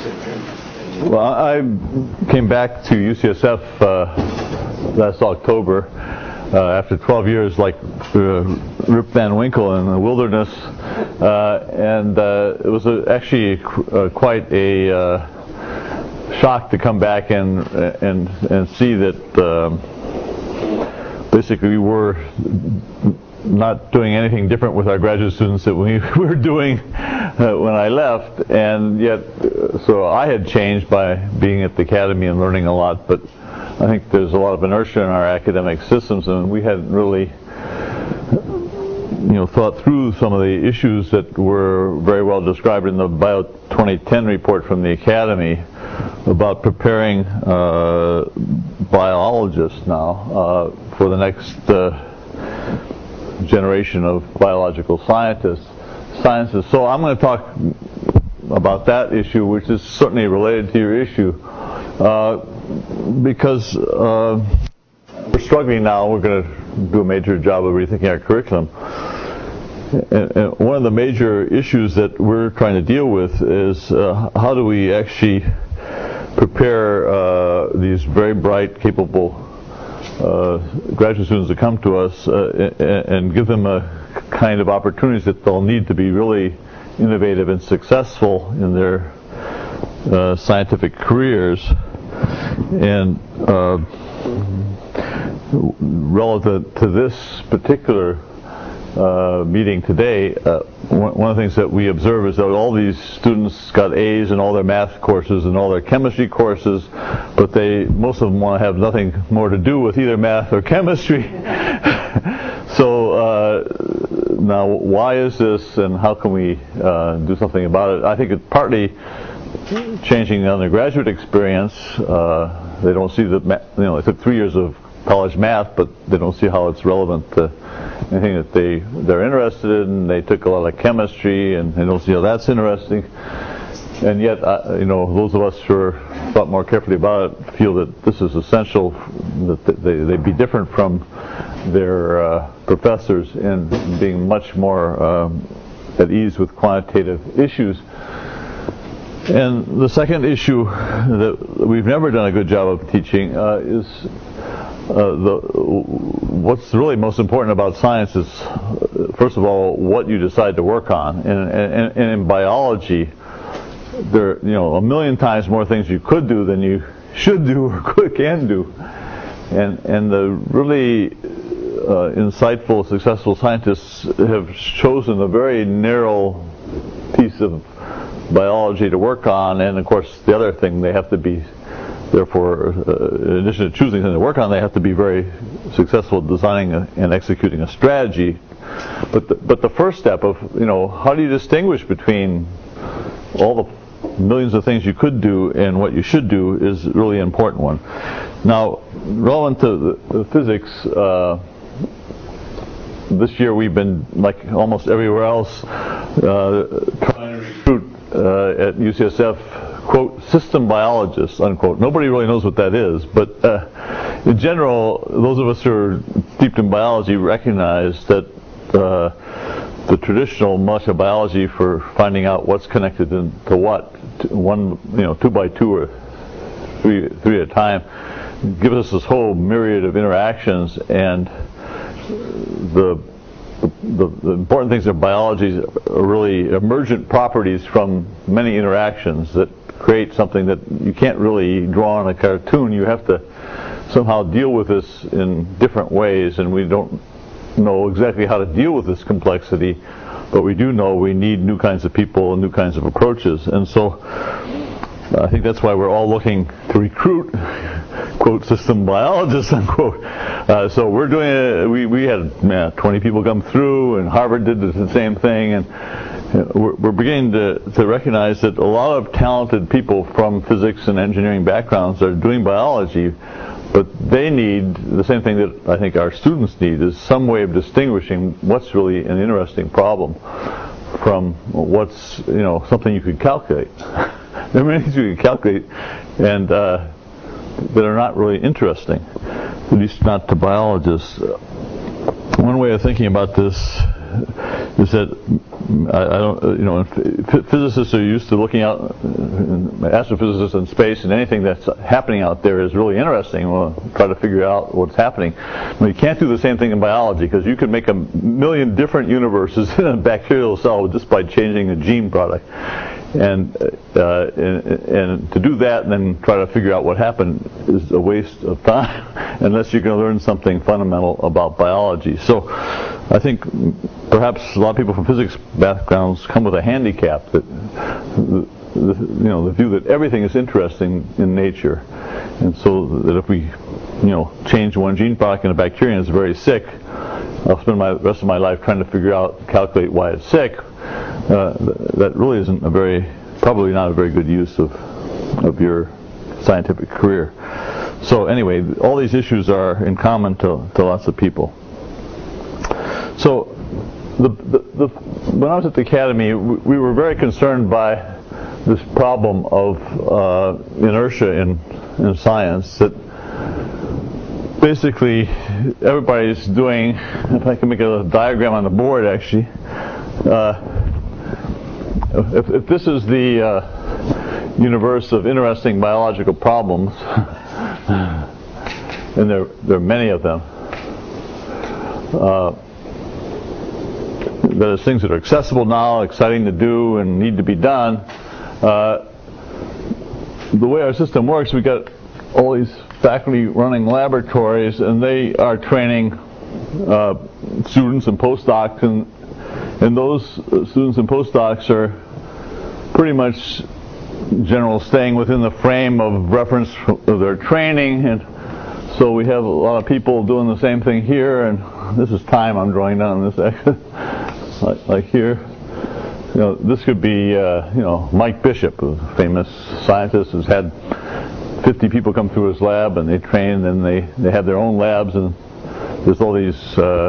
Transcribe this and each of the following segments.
Well, I came back to UCSF last October after 12 years, like Rip Van Winkle in the wilderness, and it was actually quite a shock to come back and see that basically we were not doing anything different with our graduate students that we were doing when I left, and yet so I had changed by being at the academy and learning a lot, but I think there's a lot of inertia in our academic systems, and we hadn't really thought through some of the issues that were very well described in the Bio 2010 report from the academy about preparing biologists now for the next generation of biological sciences. So I'm going to talk about that issue, which is certainly related to your issue, because we're struggling now. We're going to do a major job of rethinking our curriculum. And one of the major issues that we're trying to deal with is how do we actually prepare these very bright, capable graduate students to come to us and give them a kind of opportunities that they'll need to be really innovative and successful in their scientific careers. And relative to this particular meeting today, one of the things that we observe is that all these students got A's in all their math courses and all their chemistry courses, but most of them want to have nothing more to do with either math or chemistry. So now, why is this, and how can we do something about it? I think it's partly changing the undergraduate experience. They don't see that they took 3 years of college math, but they don't see how it's relevant to anything that they're interested in. They took a lot of chemistry, and they don't see how that's interesting. And yet, those of us who thought more carefully about it feel that this is essential, that they be different from their professors in being much more at ease with quantitative issues. And the second issue that we've never done a good job of teaching is what's really most important about science is, first of all, what you decide to work on. And in biology, there are a million times more things you could do than you should do or can do. And the really insightful, successful scientists have chosen a very narrow piece of biology to work on, and of course the other thing, they have to be, therefore, in addition to choosing something to work on, they have to be very successful at designing and executing a strategy. But the first step of, how do you distinguish between all the millions of things you could do and what you should do is a really important one. Now, relevant to the physics, this year we've been, like almost everywhere else, trying to recruit at UCSF, quote, system biologists, unquote. Nobody really knows what that is, but in general, those of us who are steeped in biology recognize that the traditional much of biology for finding out what's connected to what, two by two or three at a time, gives us this whole myriad of interactions, and the important things in biology are really emergent properties from many interactions that create something that you can't really draw on a cartoon. You have to somehow deal with this in different ways, and we don't know exactly how to deal with this complexity, but we do know we need new kinds of people and new kinds of approaches. And so I think that's why we're all looking to recruit, quote, system biologists, unquote. So we're doing it. We had 20 people come through, and Harvard did the same thing, and we're beginning to recognize that a lot of talented people from physics and engineering backgrounds are doing biology, but they need the same thing that I think our students need, is some way of distinguishing what's really an interesting problem from what's, something you could calculate. There are many things you can calculate and that are not really interesting, at least not to biologists. One way of thinking about this is that I don't, physicists are used to looking out, astrophysicists in space, and anything that's happening out there is really interesting. We'll try to figure out what's happening. Well, you can't do the same thing in biology, because you can make a million different universes in a bacterial cell just by changing a gene product. And to do that and then try to figure out what happened is a waste of time unless you're going to learn something fundamental about biology. So I think perhaps a lot of people from physics backgrounds come with a handicap that the view that everything is interesting in nature, and so that if we change one gene product in a bacterium that's very sick, I'll spend the rest of my life trying to calculate why it's sick. That really isn't probably not a very good use of your scientific career. So anyway, all these issues are in common to lots of people. So when I was at the Academy, we were very concerned by this problem of inertia in science, that basically everybody's doing, if I can make a diagram on the board actually, if this is the universe of interesting biological problems, and there are many of them, there's things that are accessible now, exciting to do, and need to be done. The way our system works, we've got all these faculty running laboratories, and they are training students and postdocs, and those students and postdocs are pretty much staying within the frame of reference of their training, and so we have a lot of people doing the same thing here, and this is time I'm drawing down on this like here. This could be Mike Bishop, a famous scientist who's had 50 people come through his lab, and they train, and they have their own labs, and there's all these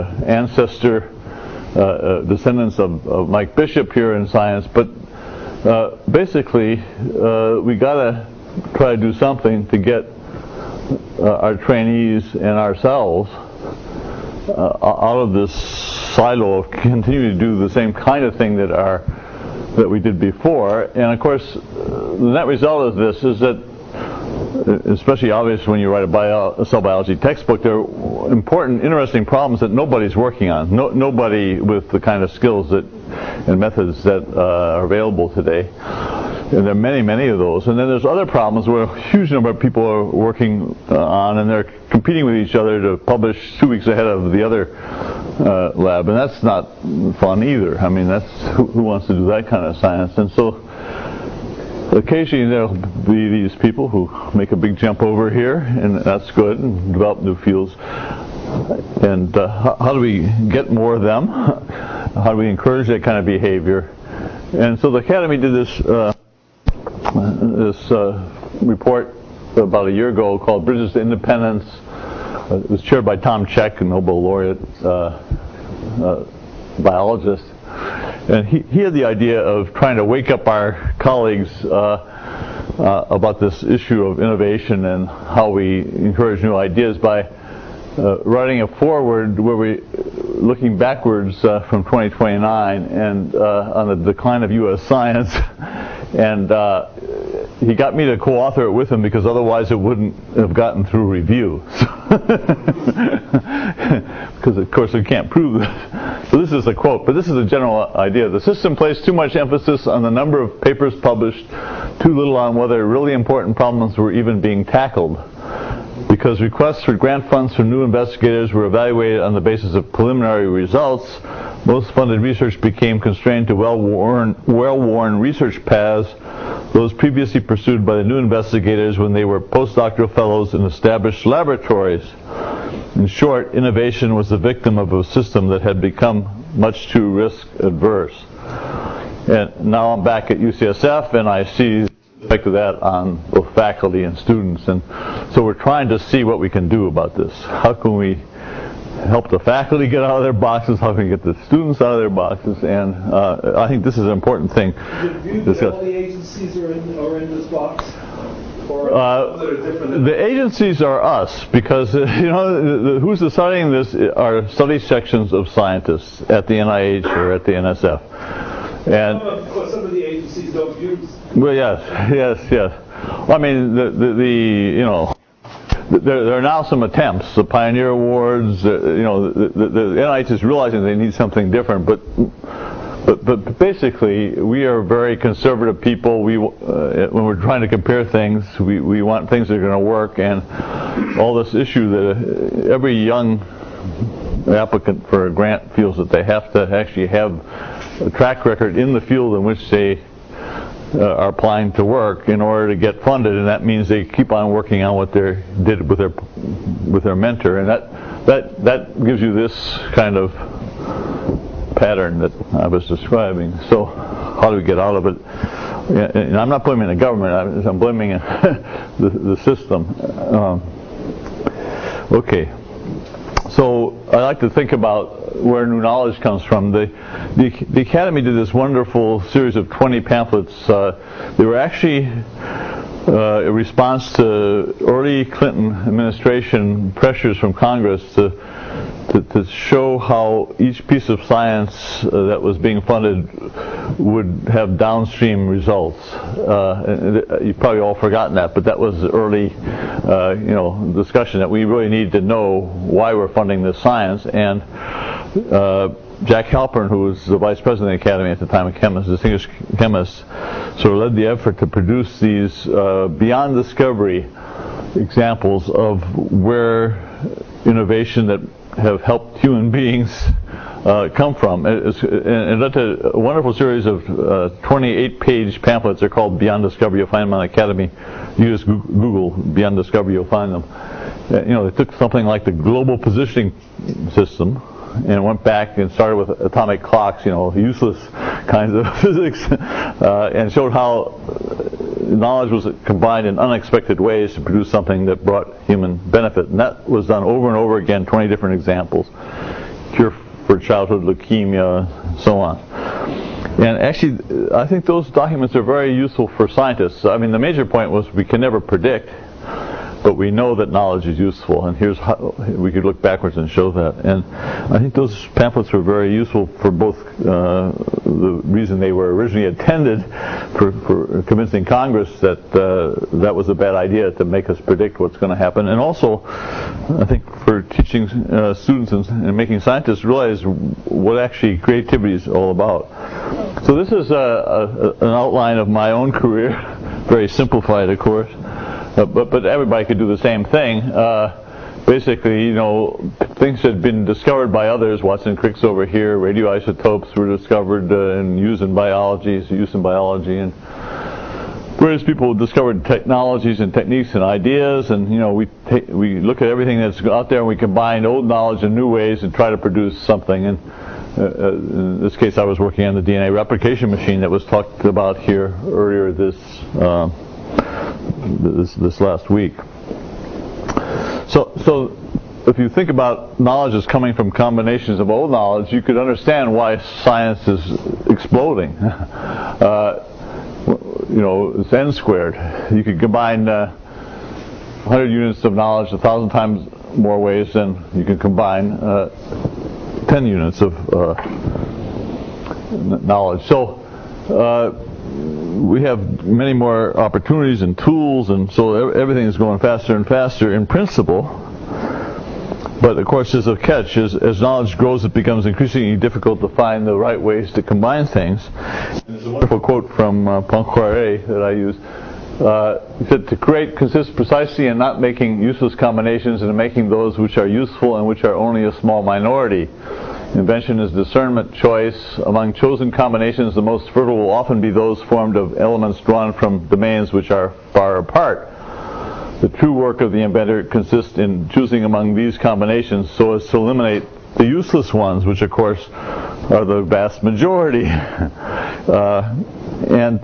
descendants of Mike Bishop here in science. But basically, we got to try to do something to get our trainees and ourselves out of this silo of continuing to do the same kind of thing that we did before. And of course, the net result of this is that, especially obvious when you write a cell biology textbook, there are important, interesting problems that nobody's working on. Nobody with the kind of skills and methods that are available today. And there are many, many of those. And then there's other problems where a huge number of people are working on, and they're competing with each other to publish 2 weeks ahead of the other lab. And that's not fun either. I mean, who wants to do that kind of science? And so occasionally there'll be these people who make a big jump over here, and that's good, and develop new fields. And how do we get more of them? How do we encourage that kind of behavior? And so the Academy did this report about a year ago called Bridges to Independence. It was chaired by Tom Cech, a Nobel laureate biologist. And he had the idea of trying to wake up our colleagues about this issue of innovation and how we encourage new ideas by writing a foreword where we looking backwards from 2029 and on the decline of U.S. science. And he got me to co-author it with him because otherwise it wouldn't have gotten through review. Because of course we can't prove this. So this is a quote, but this is a general idea. The system placed too much emphasis on the number of papers published, too little on whether really important problems were even being tackled. Because requests for grant funds from new investigators were evaluated on the basis of preliminary results, most funded research became constrained to well-worn research paths, those previously pursued by the new investigators when they were postdoctoral fellows in established laboratories. In short, innovation was the victim of a system that had become much too risk-adverse. And now I'm back at UCSF, and I see the effect of that on both faculty and students. And so we're trying to see what we can do about this. How can we help the faculty get out of their boxes? How can we get the students out of their boxes? And I think this is an important thing. Is it viewed that all the agencies are in this box? The agencies are us, because who's deciding this are study sections of scientists at the NIH or at the NSF. And some of the agencies don't use. Well, yes. I mean, there are now some attempts. The Pioneer Awards. The NIH is realizing they need something different, but basically, we are very conservative people. When we're trying to compare things, we want things that are going to work, and all this issue that every young applicant for a grant feels that they have to actually have a track record in the field in which they are applying to work in order to get funded, and that means they keep on working on what they did with their mentor, and that gives you this kind of pattern that I was describing. So how do we get out of it? And I'm not blaming the government, I'm blaming the system. Okay. So I like to think about where new knowledge comes from. The Academy did this wonderful series of 20 pamphlets. They were actually a response to early Clinton administration pressures from Congress to show how each piece of science that was being funded would have downstream results. You've probably all forgotten that, but that was the early discussion that we really need to know why we're funding this science. And Jack Halpern, who was the vice president of the Academy at the time, a distinguished chemist, sort of led the effort to produce these beyond discovery examples of where innovation that have helped human beings come from. And that's a wonderful series of 28-page pamphlets. They're called Beyond Discovery. You'll find them on the Academy. You just Google Beyond Discovery, you'll find them. They took something like the global positioning system and went back and started with atomic clocks, useless kinds of physics, and showed how knowledge was combined in unexpected ways to produce something that brought human benefit. And that was done over and over again, 20 different examples. Cure for childhood leukemia, so on. And actually, I think those documents are very useful for scientists. I mean, the major point was we can never predict, but we know that knowledge is useful, and here's how we could look backwards and show that. And I think those pamphlets were very useful for both the reason they were originally intended for convincing Congress that that was a bad idea to make us predict what's going to happen, and also I think for teaching students and making scientists realize what actually creativity is all about. So this is an outline of my own career, very simplified, of course. But everybody could do the same thing. Basically, things had been discovered by others. Watson-Crick's over here. Radioisotopes were discovered and used in biology. And various people discovered technologies and techniques and ideas. And we look at everything that's out there and we combine old knowledge in new ways and try to produce something. And in this case, I was working on the DNA replication machine that was talked about here earlier this last week. So if you think about knowledge as coming from combinations of old knowledge, you could understand why science is exploding. It's n squared. You could combine 100 units of knowledge 1,000 times more ways than you can combine 10 units of knowledge. So we have many more opportunities and tools, and so everything is going faster and faster in principle. But of course there's a catch. As knowledge grows, it becomes increasingly difficult to find the right ways to combine things. And there's a wonderful quote from Poincaré that I use. He said, "To create consists precisely in not making useless combinations and in making those which are useful and which are only a small minority. Invention is discernment, choice. Among chosen combinations, the most fertile will often be those formed of elements drawn from domains which are far apart. The true work of the inventor consists in choosing among these combinations so as to eliminate the useless ones, which of course are the vast majority." And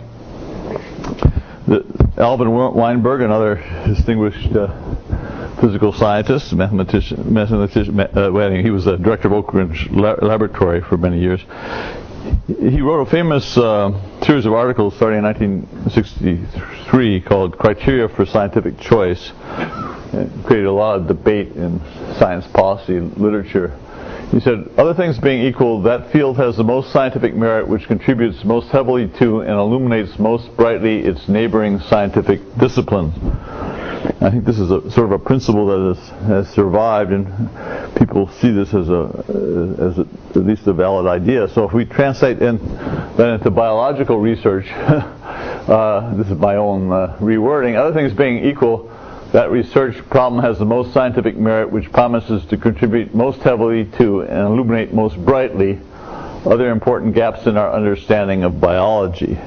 Alvin Weinberg, another distinguished physical scientist, mathematician, he was the director of Oak Ridge Laboratory for many years. he wrote a famous series of articles starting in 1963 called Criteria for Scientific Choice. It created a lot of debate in science policy literature. He said, other things being equal, that field has the most scientific merit which contributes most heavily to and illuminates most brightly its neighboring scientific disciplines. I think this is a sort of a principle that has survived, and people see this as at least a valid idea. So if we translate then into biological research, this is my own rewording, other things being equal, that research problem has the most scientific merit which promises to contribute most heavily to and illuminate most brightly other important gaps in our understanding of biology.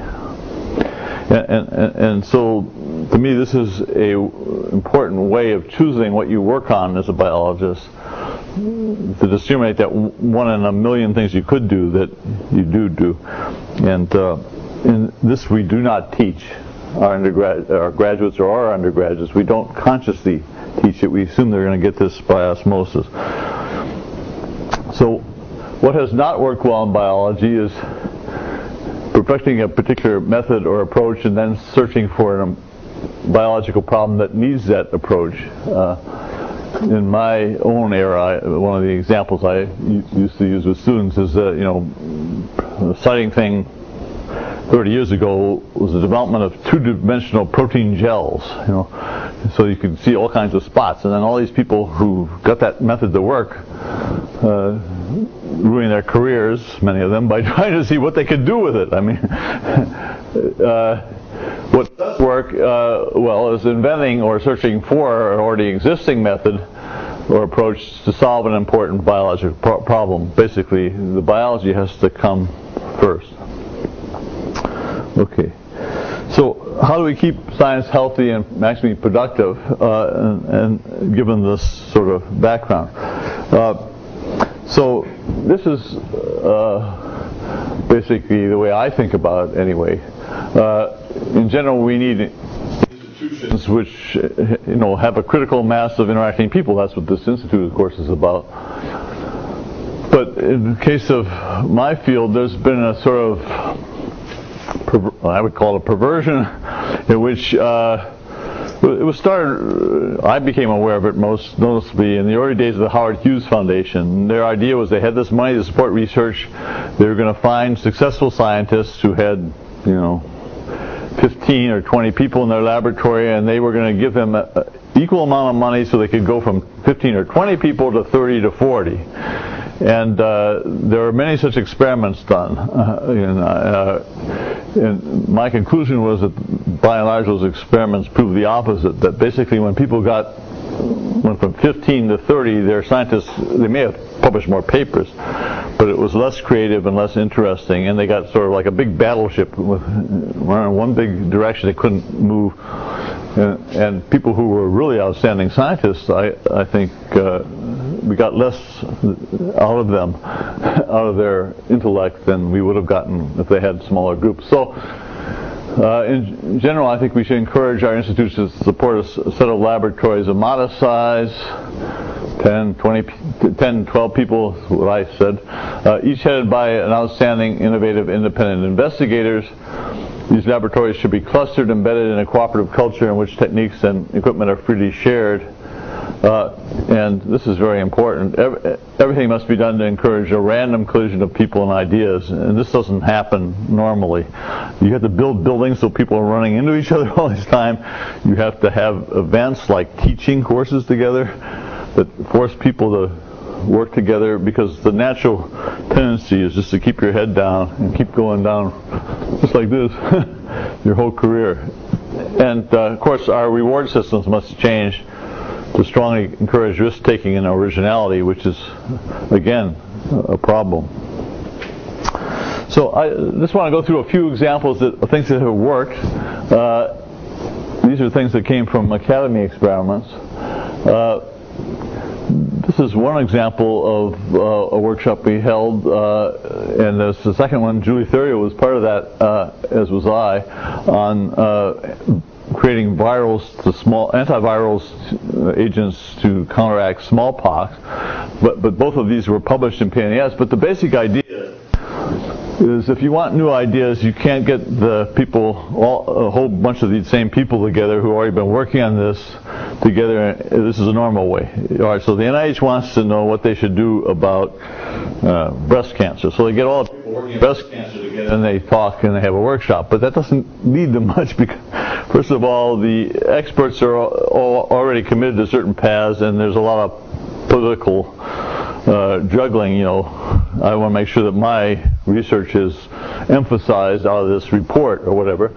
And so, to me, this is a important way of choosing what you work on as a biologist, to discriminate that one in a million things you could do that you do. And in this we do not teach our graduates or our undergraduates. We don't consciously teach it. We assume they're going to get this by osmosis. So what has not worked well in biology is perfecting a particular method or approach and then searching for a biological problem that needs that approach. In my own era, one of the examples I used to use with students is the exciting thing 30 years ago was the development of two-dimensional protein gels. So you could see all kinds of spots, and then all these people who got that method to work ruining their careers, many of them, by trying to see what they could do with it. I mean, what does work well is inventing or searching for an already existing method or approach to solve an important biological problem. Basically, the biology has to come first. Okay. So how do we keep science healthy and maximally productive, and given this sort of background? So this is basically the way I think about it anyway. In general, we need institutions which have a critical mass of interacting people. That's what this institute, of course, is about. But in the case of my field, there's been a sort of, I would call it a perversion, in which it was started, I became aware of it most noticeably in the early days of the Howard Hughes Foundation. Their idea was they had this money to support research. They were going to find successful scientists who had, 15 or 20 people in their laboratory, and they were going to give them an equal amount of money so they could go from 15 or 20 people to 30 to 40. And there are many such experiments done. And my conclusion was that, by and large, those experiments proved the opposite. That basically, when people went from 15 to 30, their scientists, they may have published more papers, but it was less creative and less interesting. And they got sort of like a big battleship running in one big direction. They couldn't move. And people who were really outstanding scientists, I think, we got less out of them, out of their intellect, than we would have gotten if they had smaller groups. So, in general, I think we should encourage our institutions to support a set of laboratories of modest size, 10, 12 people, is what I said, each headed by an outstanding, innovative, independent investigators. These laboratories should be clustered, embedded in a cooperative culture in which techniques and equipment are freely shared. And this is very important. Everything must be done to encourage a random collision of people and ideas, and this doesn't happen normally. You have to build buildings so people are running into each other all this time. You have to have events like teaching courses together that force people to work together, because the natural tendency is just to keep your head down and keep going down just like this your whole career. And of course, our reward systems must change to strongly encourage risk-taking and originality, which is, again, a problem. So I just want to go through a few examples of things that have worked. These are things that came from academy experiments. This is one example of a workshop we held, and there's the second one. Julie Thurio was part of that, as was I, on creating antivirals agents to counteract smallpox. But both of these were published in PNAS. But the basic idea is if you want new ideas, you can't get the people, a whole bunch of these same people together who have already been working on this together. This is a normal way. All right, so the NIH wants to know what they should do about breast cancer. So they get all the people working on breast cancer together and they talk and they have a workshop. But that doesn't lead to much because, first of all, the experts are all already committed to certain paths, and there's a lot of political juggling. You know, I want to make sure that my research is emphasized out of this report or whatever.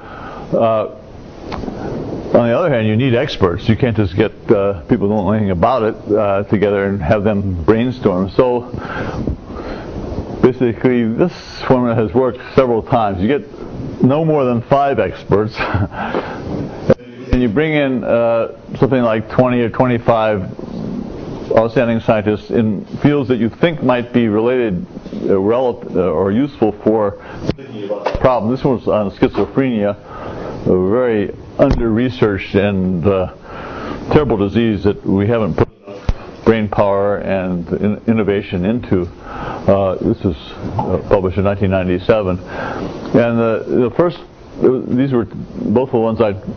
On the other hand, you need experts. You can't just get people who don't know anything about it together and have them brainstorm. So basically, this formula has worked several times. You get no more than 5 experts, and you bring in something like 20 or 25 outstanding scientists in fields that you think might be related, relevant, or useful for thinking about the problem. This one was on schizophrenia, a very under-researched and terrible disease that we haven't put enough brain power and innovation into. This was published in 1997, and the first. These were both the ones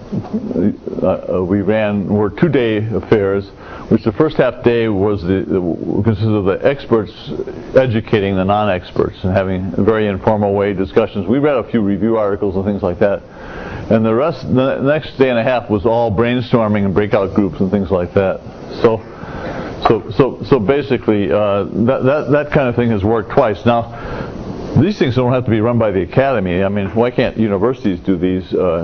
we ran were 2-day affairs, which the first half day was consisted of the experts educating the non-experts and having a very informal way discussions. We read a few review articles and things like that, and the next day and a half was all brainstorming and breakout groups and things like that. So basically, that kind of thing has worked twice now. These things don't have to be run by the academy. I mean, why can't universities do these?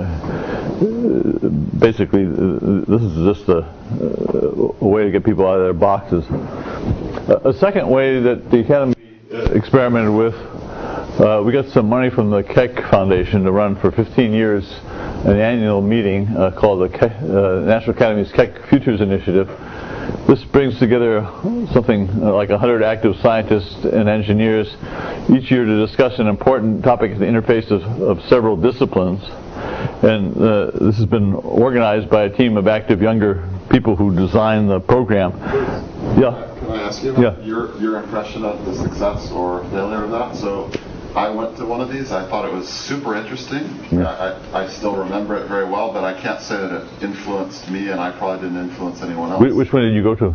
Basically, this is just a way to get people out of their boxes. A second way that the academy experimented with, we got some money from the Keck Foundation to run for 15 years an annual meeting called the National Academy's Keck Futures Initiative. This brings together something like 100 active scientists and engineers each year to discuss an important topic at the interface of several disciplines. And this has been organized by a team of active younger people who designed the program. Yeah. Can I ask you about your impression of the success or failure of that? So I went to one of these. I thought it was super interesting. Yeah. I still remember it very well, but I can't say that it influenced me, and I probably didn't influence anyone else. Which one did you go to?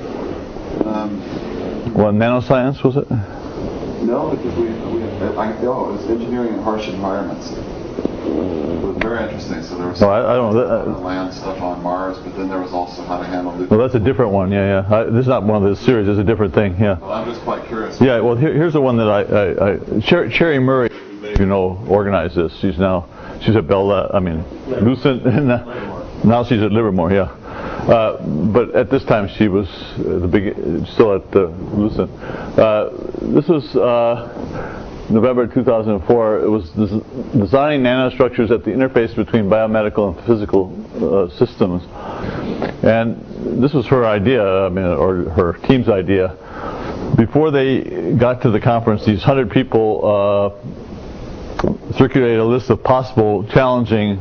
Nanoscience, was it? No, because it was engineering in harsh environments. It was very interesting. So there was I don't know. Land stuff on Mars, but then there was also how to handle nuclear. Well, that's a different one. Yeah. This is not one of the series. It's a different thing. Yeah. Well, I'm just quite curious. Yeah. Well, here's the one that Cherry Murray, you know, organized this. She's at Lucent, and now she's at Livermore. Yeah. But at this time she was still at Lucent. This was November 2004. It was designing nanostructures at the interface between biomedical and physical systems. And this was her idea, or her team's idea. Before they got to the conference, these 100 people circulated a list of possible challenging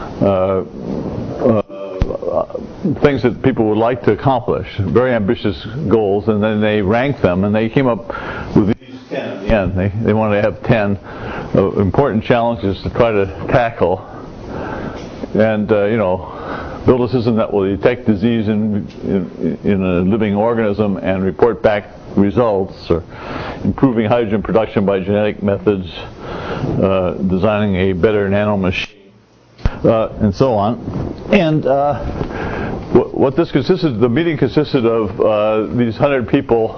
things that people would like to accomplish, very ambitious goals, and then they ranked them, and they came up with these 10 at the end. They wanted to have 10 important challenges to try to tackle, and build a system that will detect disease in a living organism and report back results, or improving hydrogen production by genetic methods, designing a better nanomachine, and so on. And what this consisted, the meeting consisted of these 100 people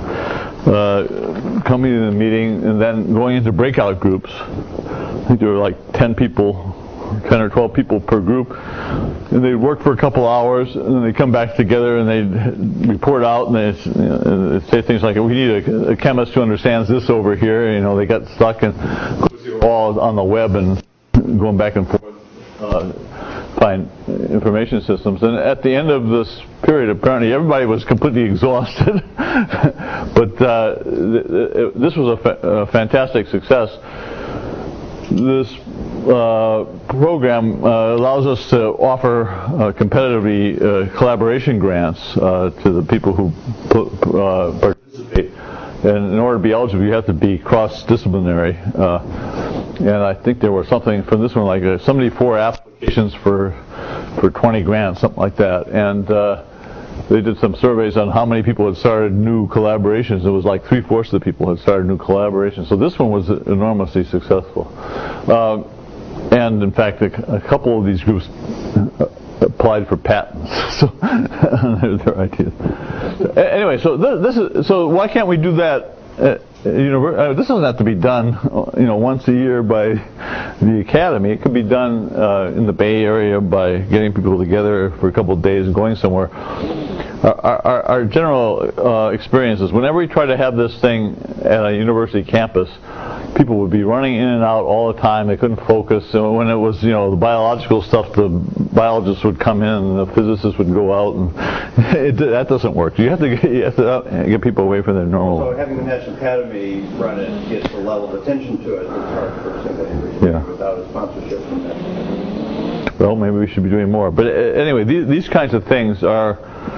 coming to the meeting and then going into breakout groups. I think there were like 10 or 12 people per group, and they'd work for a couple hours, and then they'd come back together and they'd report out, and they'd say things like, "We need a chemist who understands this over here." They got stuck and all on the web and going back and forth, find information systems. And at the end of this period, apparently everybody was completely exhausted. But this was a fantastic success. This program allows us to offer competitively collaboration grants to the people who participate. And in order to be eligible, you have to be cross-disciplinary. And I think there was something from this one like 74 applications for 20 grants, something like that. And they did some surveys on how many people had started new collaborations. It was like 3/4 of the people had started new collaborations. So this one was enormously successful. And in fact, a couple of these groups applied for patents. So their ideas. Anyway, so this is so. Why can't we do that? This doesn't have to be done, once a year by the academy. It could be done in the Bay Area by getting people together for a couple of days and going somewhere. Our general experience is whenever we try to have this thing at a university campus, people would be running in and out all the time. They couldn't focus. So when it was, the biological stuff, the biologists would come in and the physicists would go out, and that doesn't work. You have to get people away from their normal. So having the National Academy run it gets a level of attention to it that's hard for somebody without a sponsorship from that. Well, maybe we should be doing more. But anyway, these kinds of things are.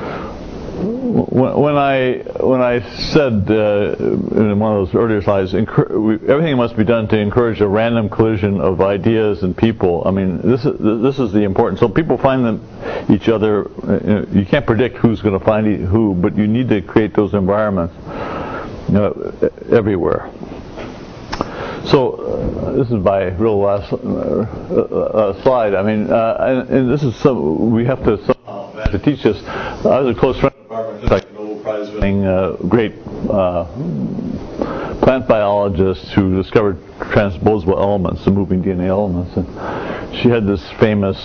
When I said in one of those earlier slides, everything must be done to encourage a random collision of ideas and people. I mean, this is the important. So people find each other. You can't predict who's going to find who, but you need to create those environments everywhere. So this is my real last slide. I mean, and this is we have to somehow to teach this. I was a close friend of Barbara Hickok, Nobel Prize winning great plant biologist who discovered transposable elements, the moving DNA elements, and she had this famous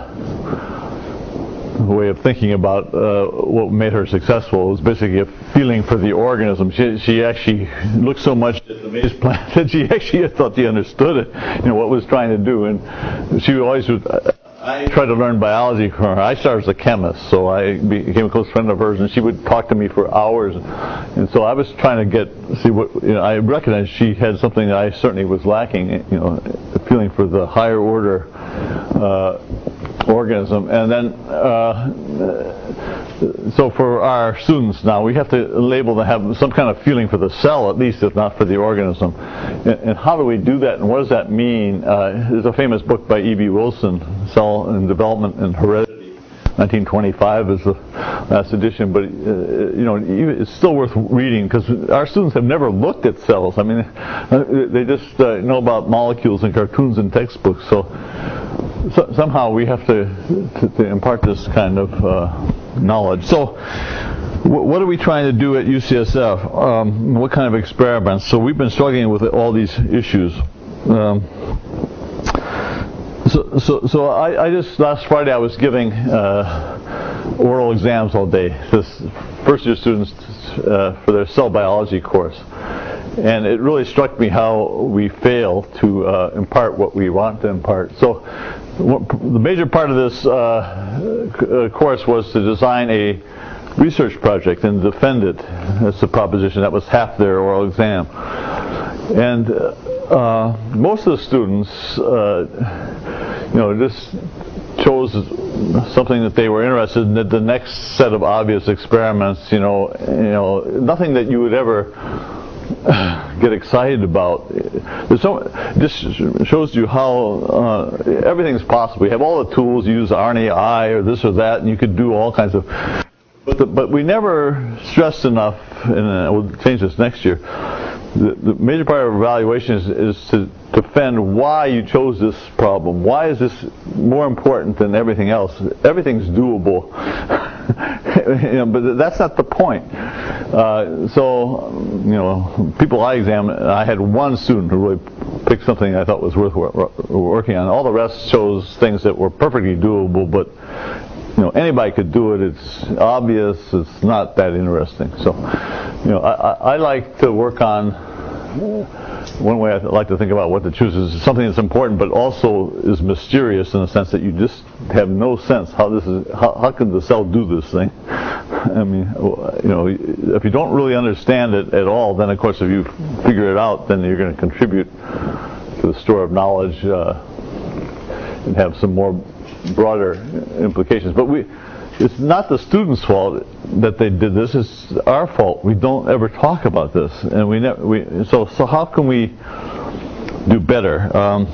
way of thinking about what made her successful. It was basically a feeling for the organism. She actually looked so much at the maize plant that she actually thought she understood it, what it was trying to do. And she always would. I tried to learn biology from her. I started as a chemist, so I became a close friend of hers, and she would talk to me for hours. And so I was trying to see what I recognized she had something that I certainly was lacking. A feeling for the higher order organism. And then so for our students now, we have to label them, have some kind of feeling for the cell, at least, if not for the organism. And how do we do that, and what does that mean? There's a famous book by E.B. Wilson, Cell and Development and Heredity. 1925 is the last edition, but it's still worth reading because our students have never looked at cells. I mean, they just know about molecules and cartoons and textbooks. So somehow we have to impart this kind of knowledge. So what are we trying to do at UCSF? What kind of experiments? So we've been struggling with all these issues. So I just, last Friday I was giving oral exams all day to first year students for their cell biology course. And it really struck me how we fail to impart what we want to impart. So the major part of this course was to design a research project and defend it. That's the proposition. That was half their oral exam. And most of the students, just chose something that they were interested in. The next set of obvious experiments, nothing that you would ever get excited about. This shows you how everything's possible. You have all the tools. You use RNAi or this or that, and you could do all kinds of. But we never stressed enough, and we'll change this next year. The major part of evaluation is to defend why you chose this problem. Why is this more important than everything else? Everything's doable, but that's not the point. People I examined, I had one student who really picked something I thought was worth working on. All the rest chose things that were perfectly doable, but anybody could do it. It's obvious. It's not that interesting. So, I like to work on. One way I like to think about what to choose is something that's important, but also is mysterious in the sense that you just have no sense how can the cell do this thing? I mean, if you don't really understand it at all, then of course if you figure it out, then you're going to contribute to the store of knowledge and have some more broader implications. But it's not the students' fault that they did this. It's our fault. We don't ever talk about this, and so how can we do better?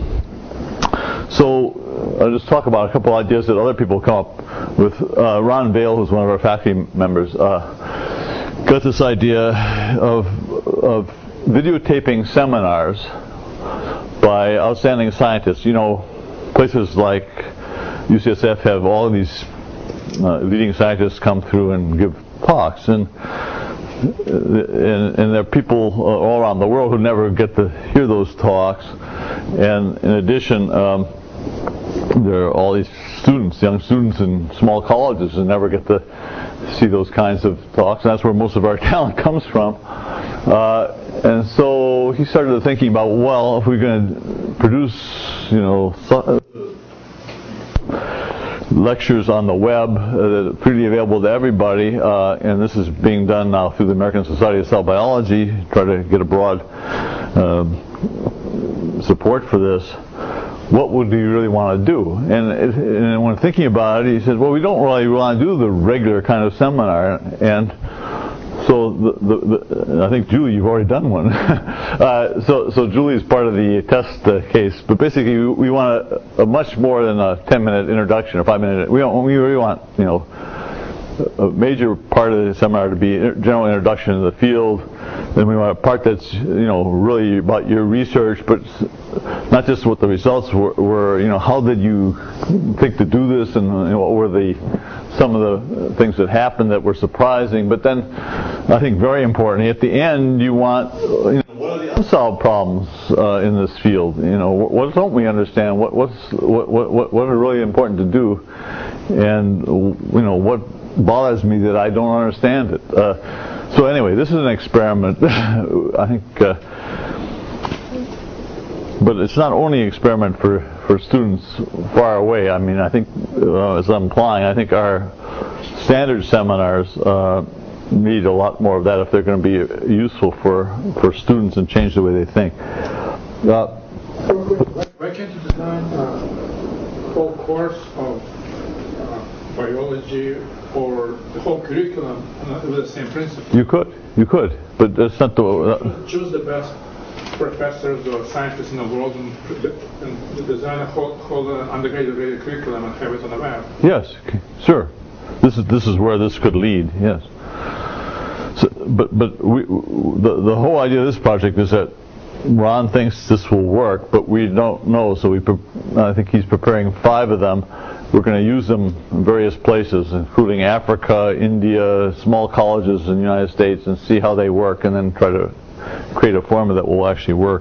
So I'll just talk about a couple ideas that other people come up with. Ron Vale, who's one of our faculty members, got this idea of videotaping seminars by outstanding scientists. You know, places like UCSF have all of these leading scientists come through and give talks, and there are people all around the world who never get to hear those talks. And in addition, there are all these students, young students in small colleges, who never get to see those kinds of talks, and that's where most of our talent comes from. And so he started thinking about, well, if we're going to produce, lectures on the web that are freely available to everybody, and this is being done now through the American Society of Cell Biology, try to get a broad support for this. What would we really want to do? And when thinking about it, he said, well, we don't really want to do the regular kind of seminar. And so I think, Julie, you've already done one. So Julie is part of the test case. But basically, we want a much more than a 10-minute introduction or 5-minute. We really want, a major part of the seminar to be general introduction to the field. Then we want a part that's, really about your research, but not just what the results were. How did you think to do this, and what were some of the things that happened that were surprising. But then, I think very importantly, at the end, you want, what are the unsolved problems in this field? What don't we understand? What are really important to do? And what bothers me that I don't understand it. So anyway, this is an experiment. I think, but it's not only an experiment for students far away. I mean, I think, as I'm implying, I think our standard seminars need a lot more of that if they're going to be useful for students and change the way they think. Why can't you design a whole course of biology or the whole curriculum with the same principle? You could, but that's not the... Choose the best professors or scientists in the world and design a whole undergraduate curriculum and have it on the web. Yes, sure. This is where this could lead. Yes. So, but the whole idea of this project is that Ron thinks this will work, but we don't know. So I think he's preparing 5 of them. We're going to use them in various places, including Africa, India, small colleges in the United States, and see how they work, and then try to create a formula that will actually work.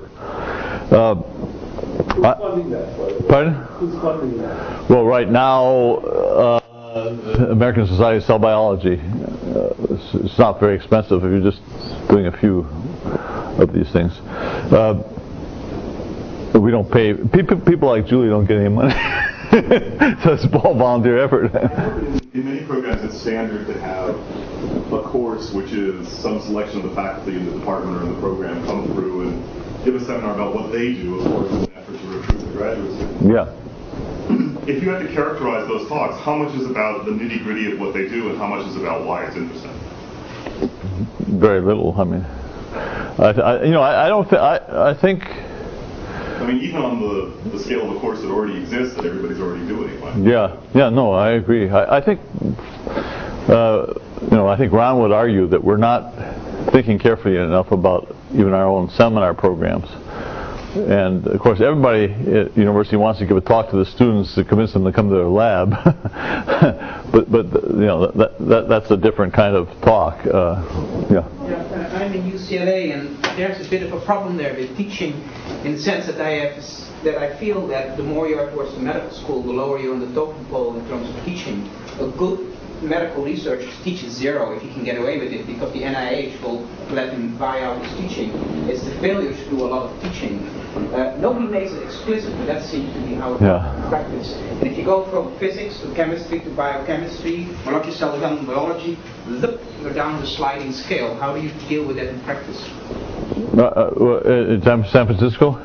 Who's funding that? Pardon? Who's funding that? Well, right now, American Society of Cell Biology. It's not very expensive if you're just doing a few of these things. We don't pay. People like Julie don't get any money. So it's all volunteer effort. In many programs, it's standard to have a course which is some selection of the faculty in the department or in the program come through and give a seminar about what they do, of course, in an effort to recruit the graduate students. Yeah. If you had to characterize those talks, how much is about the nitty-gritty of what they do and how much is about why it's interesting? Very little. I mean, I think... I mean, even on the scale of a course that already exists, that everybody's already doing anyway. Yeah, no, I agree. I think, I think Ron would argue that we're not thinking carefully enough about even our own seminar programs. And of course, everybody at university wants to give a talk to the students to convince them to come to their lab. but that's a different kind of talk. Yeah. I'm in UCLA, and there's a bit of a problem there with teaching, in the sense that I feel that the more you are towards the medical school, the lower you're on the totem pole in terms of teaching. A good medical researcher teaches 0 if he can get away with it, because the NIH will let him buy out his teaching. It's the failures who do a lot of teaching. Nobody makes it explicit, but that seems to be how it's practiced. And if you go from physics to chemistry to biochemistry, molecular cell development biology, you're down the sliding scale. How do you deal with that in practice? In San Francisco?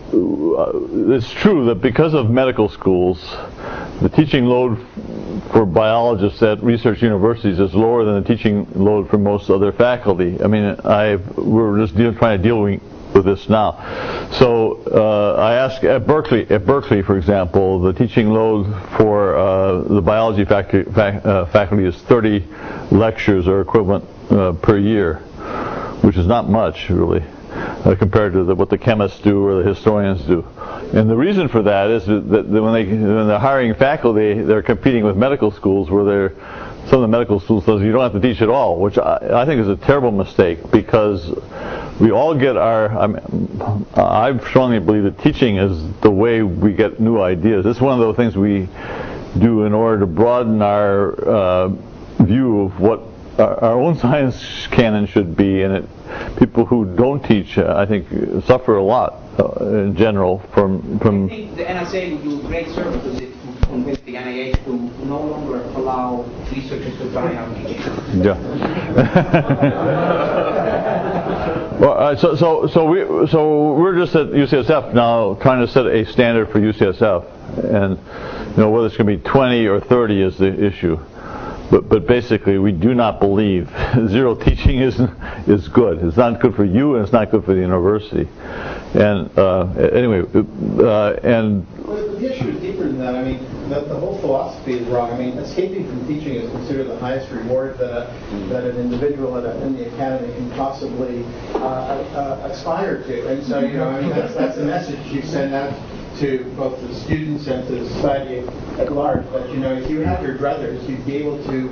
it's true that because of medical schools, the teaching load for biologists at research universities is lower than the teaching load for most other faculty. I mean, we're just trying to deal with this now. So I asked at Berkeley, for example, the teaching load for the biology faculty is 30 lectures or equivalent per year, which is not much, really. Compared to what the chemists do or the historians do. And the reason for that is that when they're hiring faculty, they're competing with medical schools where some of the medical schools says you don't have to teach at all, which I think is a terrible mistake, because we all get I strongly believe that teaching is the way we get new ideas. It's one of the things we do in order to broaden our view of what our own science canon should be, and people who don't teach, I think, suffer a lot in general from. I think the NSA would do great services if you convince the NIH to no longer allow researchers to try out teaching. Yeah. Well, so we're just at UCSF now trying to set a standard for UCSF, and whether it's going to be 20 or 30 is the issue. But basically, we do not believe zero teaching is good. It's not good for you, and it's not good for the university. And anyway, and the issue is deeper than that. I mean, the whole philosophy is wrong. I mean, escaping from teaching is considered the highest reward that an individual in the academy can possibly aspire to. And so, I mean, that's the message you send out to both the students and to the society at large. But if you had your druthers, you'd be able to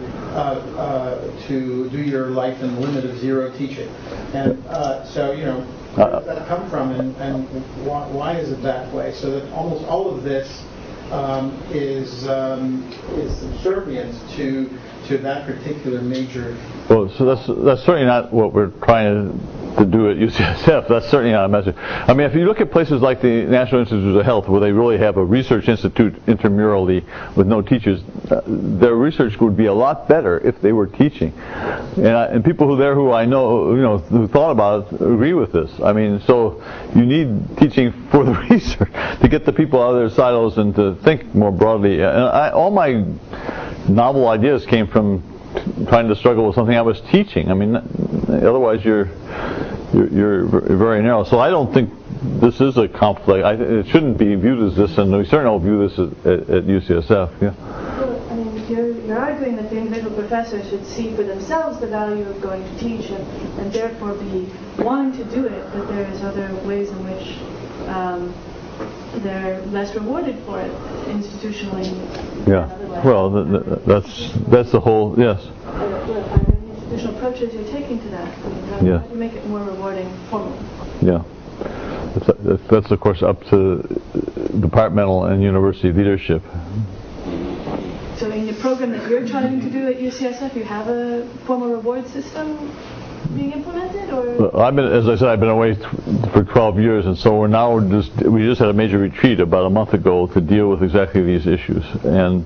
do your life in the limit of zero teaching. And so, where does that come from, and why is it that way? So that almost all of this is subservient to that particular major. Well, so that's certainly not what we're trying to do at UCSF. That's certainly not a message. I mean, if you look at places like the National Institutes of Health, where they really have a research institute intramurally with no teachers, their research would be a lot better if they were teaching. And people who I know, who thought about it, agree with this. I mean, so you need teaching for the research to get the people out of their silos and to think more broadly. And all my novel ideas came from trying to struggle with something I was teaching. I mean, otherwise you're very narrow. So I don't think this is a conflict. It shouldn't be viewed as this, and we certainly don't view this at UCSF. Yeah. Well, I mean, you're arguing that the individual professor should see for themselves the value of going to teach and therefore be wanting to do it, but there's other ways in which they're less rewarded for it institutionally. Yeah. Well, that's the whole. Yes. What are the institutional approaches you're taking to that? I mean, how do you make it more rewarding formally? Yeah. That's of course up to departmental and university leadership. So in the program that you're trying to do at UCSF, you have a formal reward system being implemented, or? As I said, I've been away for 12 years, and so we just had a major retreat about a month ago to deal with exactly these issues. And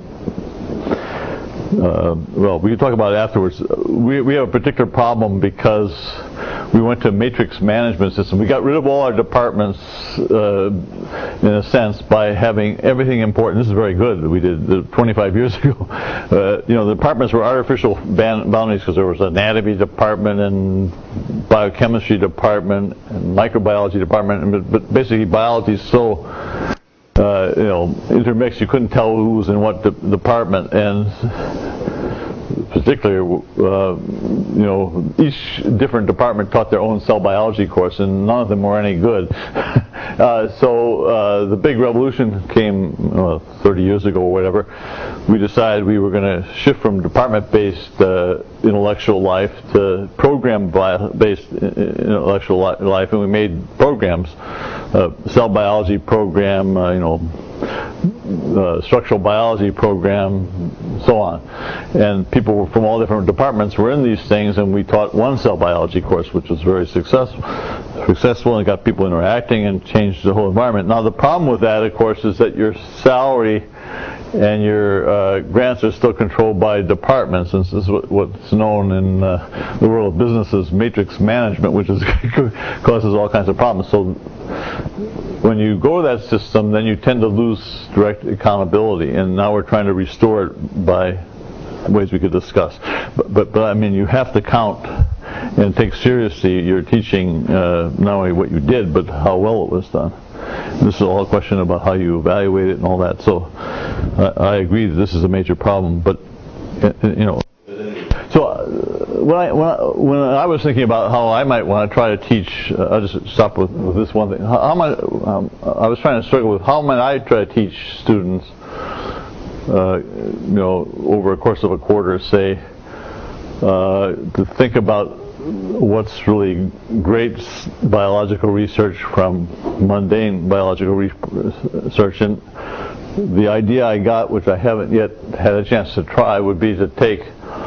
well, we can talk about it afterwards. We have a particular problem because we went to a matrix management system. We got rid of all our departments, in a sense, by having everything important. This is very good. We did 25 years ago. The departments were artificial boundaries because there was an anatomy department and biochemistry department and microbiology department, but basically biology is so intermixed you couldn't tell who was in what department, and particularly each different department taught their own cell biology course, and none of them were any good. So the big revolution came 30 years ago or whatever. We decided we were going to shift from department-based intellectual life to program-based intellectual life, and we made programs, cell biology program, structural biology program, so on. And people from all different departments were in these things, and we taught one cell biology course, which was very successful, and got people interacting and changed the whole environment. Now the problem with that, of course, is that your salary and your grants are still controlled by departments. And this is what's known in the world of business as matrix management, which is causes all kinds of problems. So when you go to that system, then you tend to lose direct accountability, and now we're trying to restore it by ways we could discuss. But I mean, you have to count and take seriously your teaching, not only what you did, but how well it was done. This is all a question about how you evaluate it and all that. So I agree that this is a major problem. But so when I was thinking about how I might want to try to teach, I'll just stop with this one thing. I was trying to struggle with how might I try to teach students, over a course of a quarter, say, to think about what's really great biological research from mundane biological research. And the idea I got, which I haven't yet had a chance to try, would be to take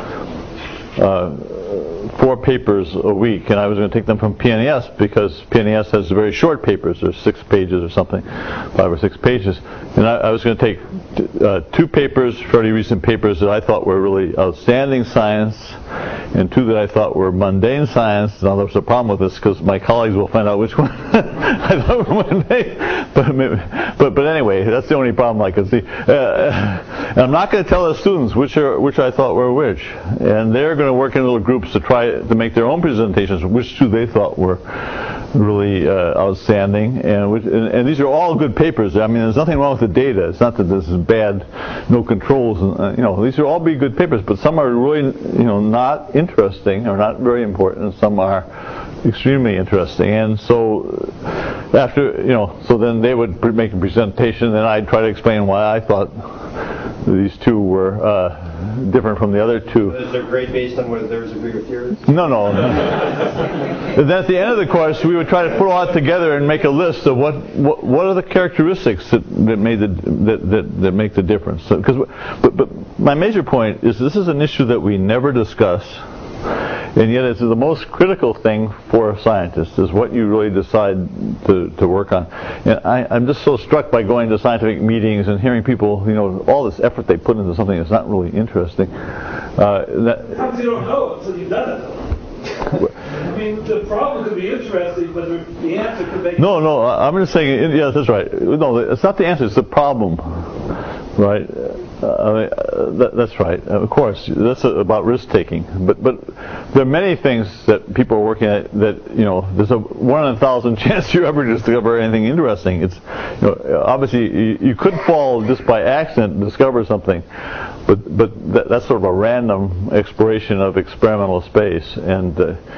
4 papers a week, and I was going to take them from PNAS because PNAS has very short papers. There's 6 pages or something, 5 or 6 pages, and I was going to take 2 papers, fairly recent papers that I thought were really outstanding science, and 2 that I thought were mundane science. Now there's a problem with this because my colleagues will find out which one I thought were mundane. But anyway, that's the only problem I can see. And I'm not going to tell the students which I thought were which, and they're going to work in little groups to try to make their own presentations, which 2 they thought were really outstanding, and these are all good papers. I mean, there's nothing wrong with the data. It's not that this is bad, no controls. These are all be good papers, but some are really, not interesting or not very important, and some are extremely interesting. And so so then they would make a presentation, and I'd try to explain why I thought these 2 were different from the other 2. Is their grade based on whether theirs agree with yours? No. And then at the end of the course, we would try to put all that together and make a list of what are the characteristics that make the difference. But my major point is this is an issue that we never discuss, and yet it's the most critical thing for scientists, is what you really decide to work on. And I'm just so struck by going to scientific meetings and hearing people, all this effort they put into something that's not really interesting. Sometimes you don't know until you've done it. I mean, the problem could be interesting, but the answer could make... No, I'm just saying, yes, that's right. No, it's not the answer, it's the problem. Right? That's right. Of course, that's about risk-taking. But there are many things that people are working at that, there's a 1 in 1,000 chance you ever discover anything interesting. It's, obviously, you could fall just by accident and discover something. But that's sort of a random exploration of experimental space. And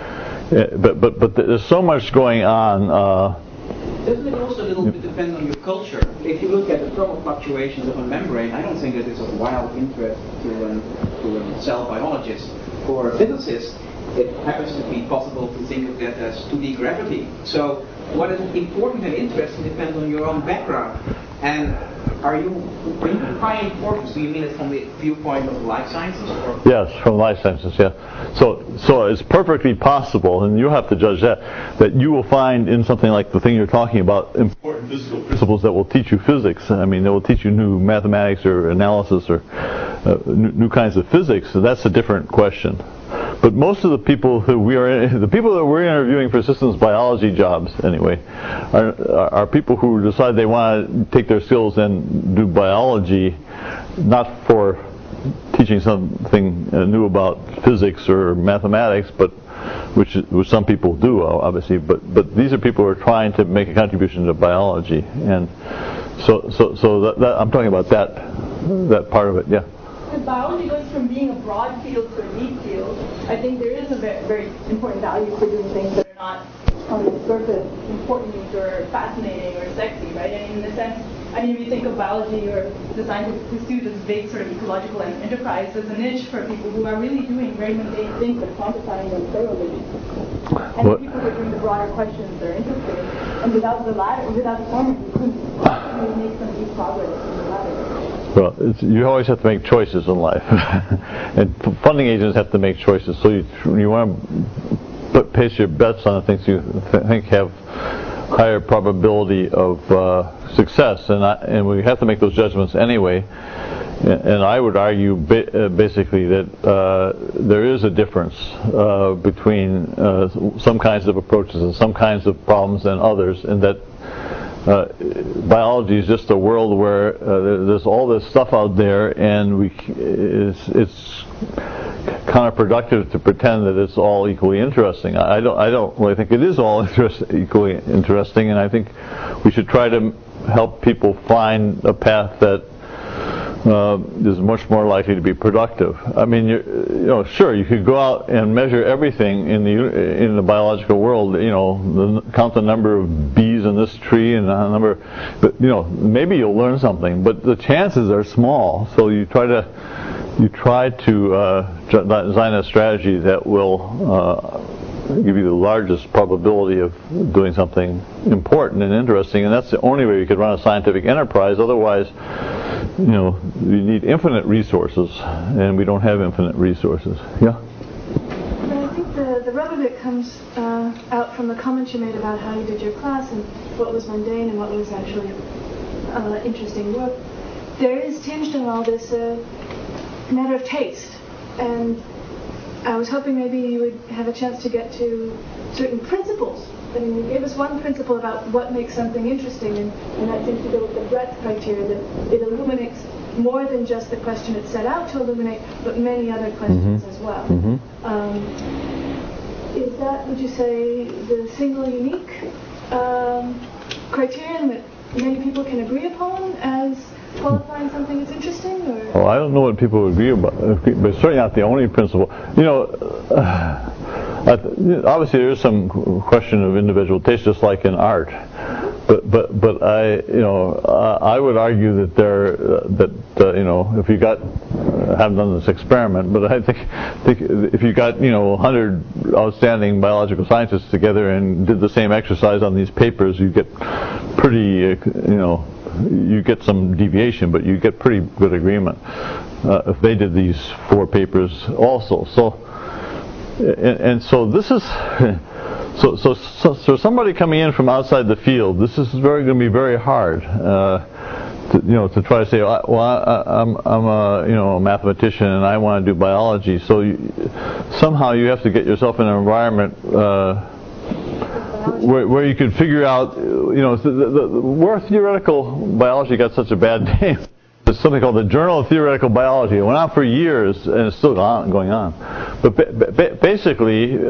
but there's so much going on. Doesn't it also a little bit depend on your culture? If you look at the thermal fluctuations of a membrane, I don't think that it's of wild interest to a cell biologist. For a physicist, it happens to be possible to think of that as 2D gravity. So what is important and interesting depends on your own background. And when you define importance, do you mean it from the viewpoint of life sciences? Or? Yes, from life sciences, yeah. So it's perfectly possible, and you have to judge that you will find in something like the thing you're talking about important physical principles that will teach you physics. I mean, they will teach you new mathematics or analysis or new kinds of physics. So that's a different question. But most of the people that we're interviewing for systems biology jobs, anyway, are people who decide they want to take their skills and do biology, not for teaching something new about physics or mathematics, but which some people do, obviously. But these are people who are trying to make a contribution to biology, and so that I'm talking about that part of it, yeah. As biology goes from being a broad field to a deep field, I think there is a very important value for doing things that are not on the surface important or fascinating or sexy, right? I mean, in a sense, if you think of biology or the scientific pursuit as a big sort of ecological enterprise, there's a niche for people who are really doing very mundane things but quantifying them thoroughly. And the people who are doing the broader questions they're interested in. And without the former, you couldn't possibly make some deep progress in the latter. Well, you always have to make choices in life, and funding agents have to make choices. So you want to place your bets on the things you think have higher probability of success, and we have to make those judgments anyway. And I would argue basically that there is a difference between some kinds of approaches and some kinds of problems and others, and that biology is just a world where there's all this stuff out there, and it's counterproductive to pretend that it's all equally interesting. I don't really think it is all equally interesting, and I think we should try to help people find a path that is much more likely to be productive. I mean, sure, you could go out and measure everything in the biological world. Count the number of bees in this tree and the number. But maybe you'll learn something, but the chances are small. So you try to design a strategy that will give you the largest probability of doing something important and interesting, and that's the only way you could run a scientific enterprise. Otherwise, you need infinite resources, and we don't have infinite resources. Yeah? I think the rub of it comes out from the comments you made about how you did your class and what was mundane and what was actually interesting work. There is tinged in all this a matter of taste, and I was hoping maybe you would have a chance to get to certain principles. I mean, you gave us one principle about what makes something interesting, and that seems to go with the breadth criteria, that it illuminates more than just the question it set out to illuminate, but many other questions as well. Is that, would you say, the single unique criterion that many people can agree upon as qualifying something as interesting? Or? Well, I don't know what people agree about, but certainly not the only principle. Obviously there is some question of individual taste, just like in art. But I would argue that if you got, I haven't done this experiment, but I think if you got 100 outstanding biological scientists together and did the same exercise on these papers, you get pretty you get some deviation, but you get pretty good agreement if they did these 4 papers also. So, and so this is so somebody coming in from outside the field, this is going to be very hard to try to say, well, I'm a mathematician and I want to do biology. So somehow you have to get yourself in an environment where you can figure out, where theoretical biology got such a bad name. There's something called the Journal of Theoretical Biology. It went on for years, and it's still going on. But basically, you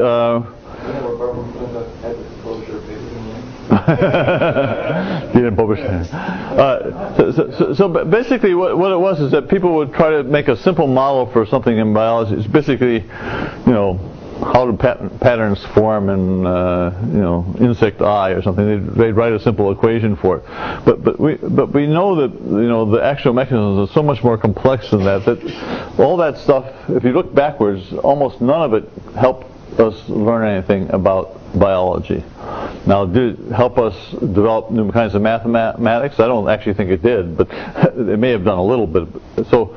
didn't publish that. So basically, what it was is that people would try to make a simple model for something in biology. It's basically, how do patterns form in insect eye or something. They'd write a simple equation for it. But we know that the actual mechanisms are so much more complex than that. That all that stuff, if you look backwards, almost none of it helped us learn anything about biology. Now, did it help us develop new kinds of mathematics? I don't actually think it did, but it may have done a little bit. So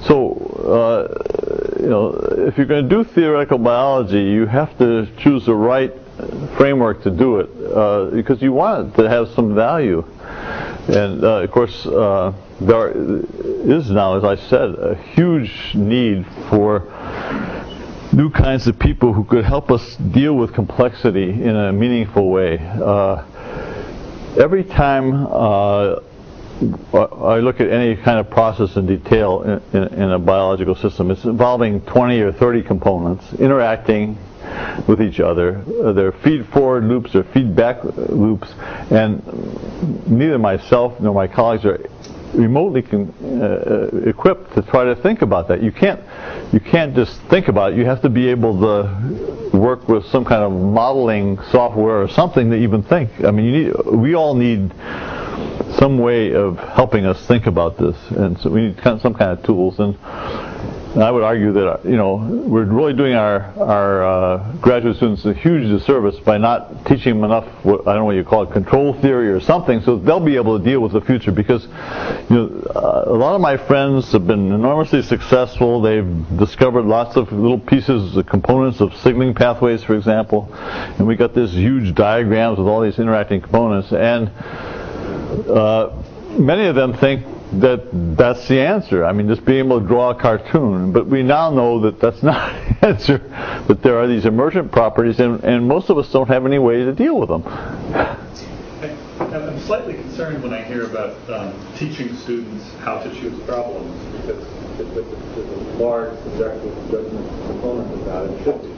if you're going to do theoretical biology, you have to choose the right framework to do it, because you want it to have some value. And of course, there is now, as I said, a huge need for new kinds of people who could help us deal with complexity in a meaningful way. Every time I look at any kind of process in detail in a biological system, it's involving 20 or 30 components interacting with each other. There are feed-forward loops or feedback loops, and neither myself nor my colleagues are remotely equipped to try to think about that. You can't just think about it. You have to be able to work with some kind of modeling software or something to even think. I mean, we all need some way of helping us think about this, and so we need some kind of tools. And And I would argue that we're really doing our graduate students a huge disservice by not teaching them enough. I don't know what you call it, control theory or something, so they'll be able to deal with the future. Because a lot of my friends have been enormously successful. They've discovered lots of little pieces, the components of signaling pathways, for example, and we got this huge diagrams with all these interacting components. And many of them think that's the answer. I mean, just being able to draw a cartoon. But we now know that that's not the answer, that there are these emergent properties, and most of us don't have any way to deal with them. I'm slightly concerned when I hear about teaching students how to choose problems, because there's a large subjective judgment component of that, it should be.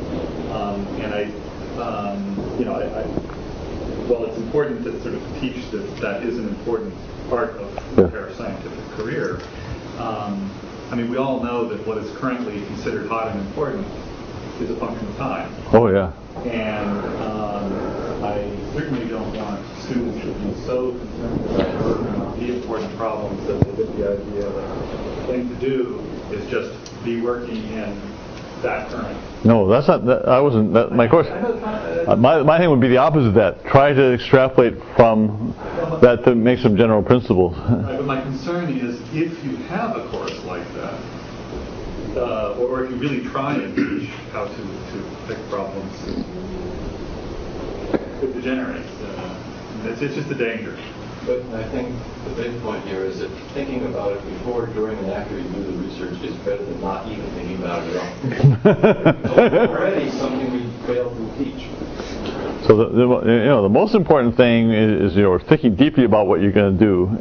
While it's important to sort of teach that is an important part of their scientific career, we all know that what is currently considered hot and important is a function of time. Oh, yeah. And I certainly don't want students to be so concerned about the important problems that they get the idea that the thing to do is just be working in that current. No, that's not. I wasn't. My course. My thing would be the opposite of that. Try to extrapolate from that to make some general principles. Right, but my concern is if you have a course like that, or if you really try and teach how to pick problems, it degenerates. It's just a danger. But I think the big point here is that thinking about it before, during, and after you do the research is better than not even thinking about it at all. It's already something we fail to teach. So the most important thing is thinking deeply about what you're going to do,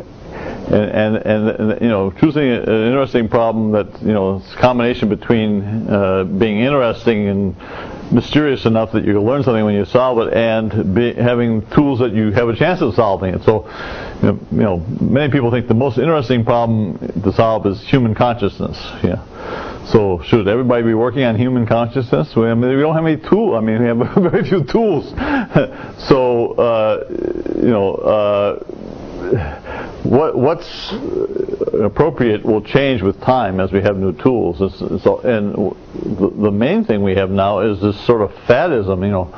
and choosing an interesting problem that it's a combination between being interesting and mysterious enough that you can learn something when you solve it, and having tools that you have a chance of solving it. So, many people think the most interesting problem to solve is human consciousness. Yeah. So, should everybody be working on human consciousness? We don't have any tools. We have very few tools. So, what's appropriate will change with time as we have new tools. And the main thing we have now is this sort of faddism.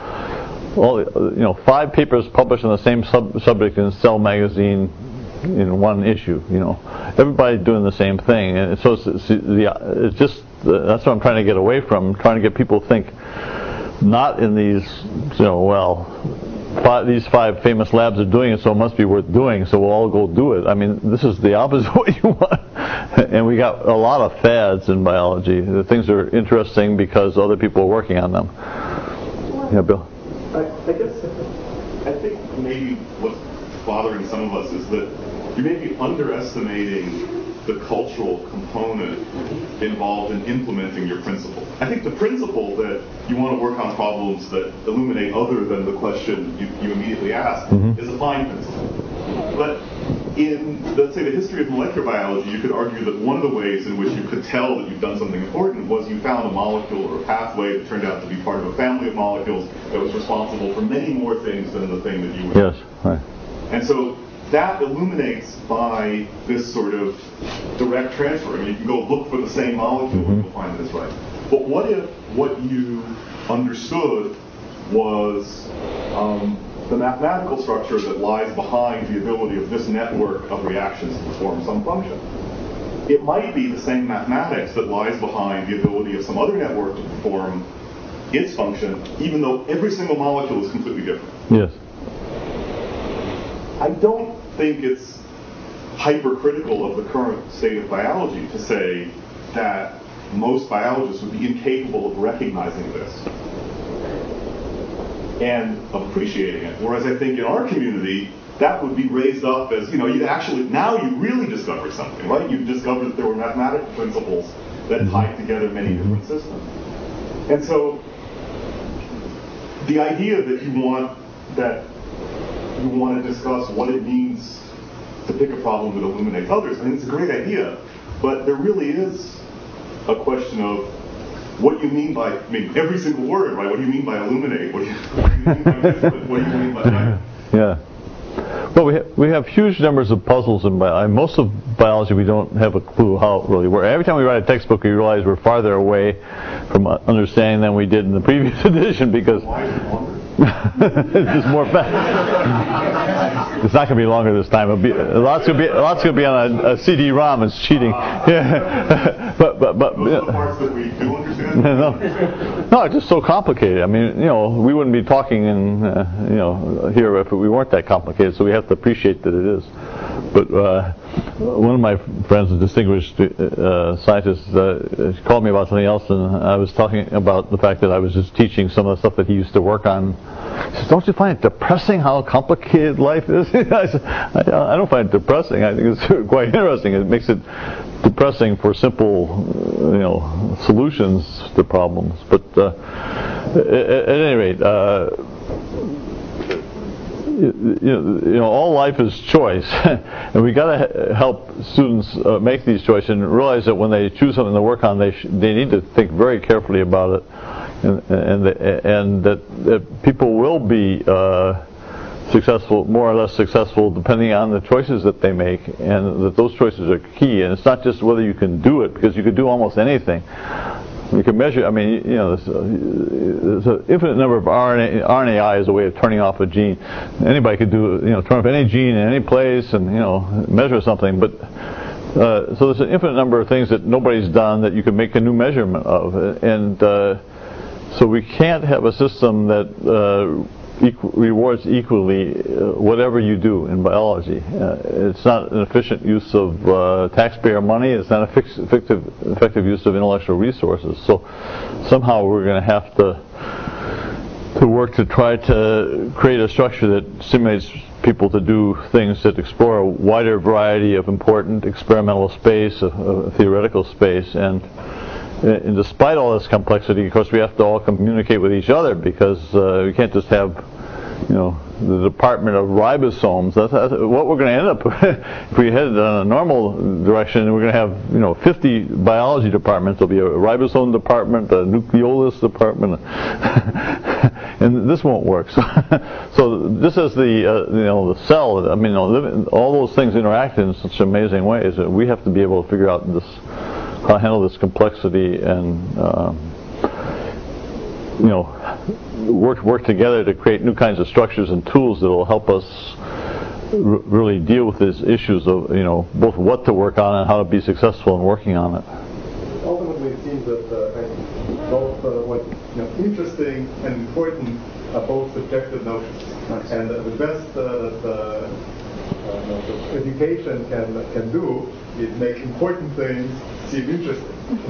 5 papers published on the same subject in Cell magazine in one issue. Everybody's doing the same thing, and so it's just that's what I'm trying to get away from. I'm trying to get people to think not in these, these 5 famous labs are doing it, so it must be worth doing, so we'll all go do it. This is the opposite of what you want. And we got a lot of fads in biology. The things are interesting because other people are working on them. Yeah, Bill? I think maybe what's bothering some of us is that you may be underestimating the cultural component involved in implementing your principle. I think the principle that you want to work on problems that illuminate other than the question you immediately ask is a fine principle. But in, let's say, the history of molecular biology, you could argue that one of the ways in which you could tell that you've done something important was you found a molecule or a pathway that turned out to be part of a family of molecules that was responsible for many more things than the thing that you were Yes, right. And so that illuminates by this sort of direct transfer. You can go look for the same molecule and you'll find that it's right. But what if what you understood was the mathematical structure that lies behind the ability of this network of reactions to perform some function? It might be the same mathematics that lies behind the ability of some other network to perform its function, even though every single molecule is completely different. Yes. I don't think it's hypercritical of the current state of biology to say that most biologists would be incapable of recognizing this and of appreciating it. Whereas I think in our community, that would be raised up as, now you really discovered something, right? You've discovered that there were mathematical principles that tied together many different systems. And so the idea that you want to discuss what it means to pick a problem that illuminates others, it's a great idea, but there really is a question of what you mean by, every single word, right? What do you mean by illuminate? What do you mean by different? What do you mean by that? Yeah. Well, we have huge numbers of puzzles in biology. Most of biology we don't have a clue how it really works. Every time we write a textbook, we realize we're farther away from understanding than we did in the previous edition because it's just more fast. It's not going to be longer this time. Lots going to be on a CD-ROM. It's cheating. Yeah. but those are the parts that we do understand. No, it's just so complicated. I mean, we wouldn't be talking in here if we weren't that complicated. So we have to appreciate that it is. But one of my friends, a distinguished scientist, called me about something else, and I was talking about the fact that I was just teaching some of the stuff that he used to work on. He says, "Don't you find it depressing how complicated life is?" I said, I don't find it depressing. I think it's quite interesting. It makes it depressing for simple, solutions to problems. But at any rate, all life is choice, and we got to help students make these choices and realize that when they choose something to work on, they need to think very carefully about it, and that people will be successful, more or less successful, depending on the choices that they make, and that those choices are key. And it's not just whether you can do it, because you can do almost anything. You can measure. I mean, there's an infinite number of RNAi is a way of turning off a gene. Anybody could do, turn off any gene in any place and measure something. But so there's an infinite number of things that nobody's done that you can make a new measurement of, and so we can't have a system that rewards equally whatever you do in biology. It's not an efficient use of taxpayer money. It's not an effective use of intellectual resources. So somehow we're going to have to work to try to create a structure that stimulates people to do things that explore a wider variety of important experimental space, theoretical space, and despite all this complexity, of course, we have to all communicate with each other, because we can't just have, the department of ribosomes. That's what we're going to end up if we head in a normal direction. We're going to have, 50 biology departments. There'll be a ribosome department, a nucleolus department, and this won't work. So this is the cell. I mean, all those things interact in such amazing ways that we have to be able to figure out how to handle this complexity and work together to create new kinds of structures and tools that will help us really deal with these issues of both what to work on and how to be successful in working on it. Ultimately, it seems that both what's interesting and important are both subjective notions, and the best that education can do is make important things seem interesting.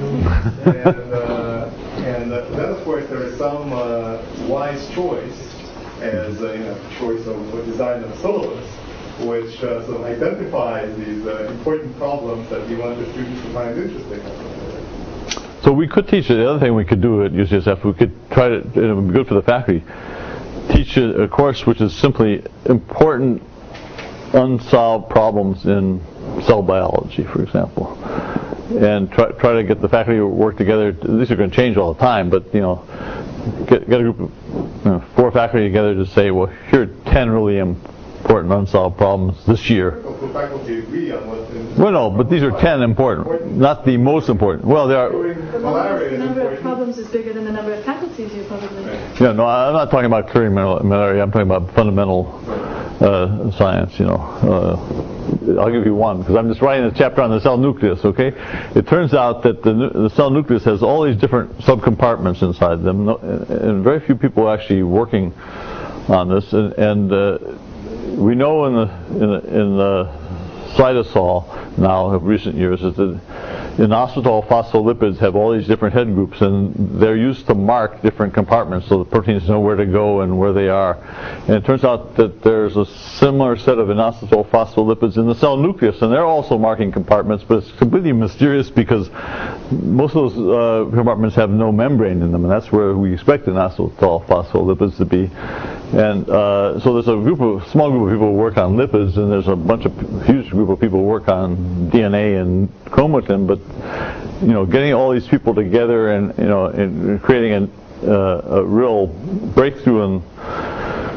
And then, of course, there is some wise choice, as choice of design of syllabus, which sort of identifies these important problems that we want the students to find interesting. So we could teach it. The other thing we could do at UCSF, we could try to, it would be good for the faculty, teach a course which is simply important unsolved problems in cell biology, for example, and try to get the faculty to work together. These are going to change all the time, but get a group of 4 faculty together to say, well, here are 10 really important unsolved problems this year. The faculty agree on what. Well, no, but these are 10 important, not the most important. Well, there are. The number of problems is bigger than the number of faculties you probably. Yeah, no, I'm not talking about clearing malaria. I'm talking about fundamental science. I'll give you one, because I'm just writing a chapter on the cell nucleus. Okay, it turns out that the cell nucleus has all these different subcompartments inside them, and very few people are actually working on this. And we know in the cytosol now of recent years is that inositol phospholipids have all these different head groups, and they're used to mark different compartments so the proteins know where to go and where they are. And it turns out that there's a similar set of inositol phospholipids in the cell nucleus, and they're also marking compartments, but it's completely mysterious because most of those compartments have no membrane in them, and that's where we expect inositol phospholipids to be. And so there's a small group of people who work on lipids, and there's a huge group of people who work on DNA and chromatin. But getting all these people together and and creating a real breakthrough in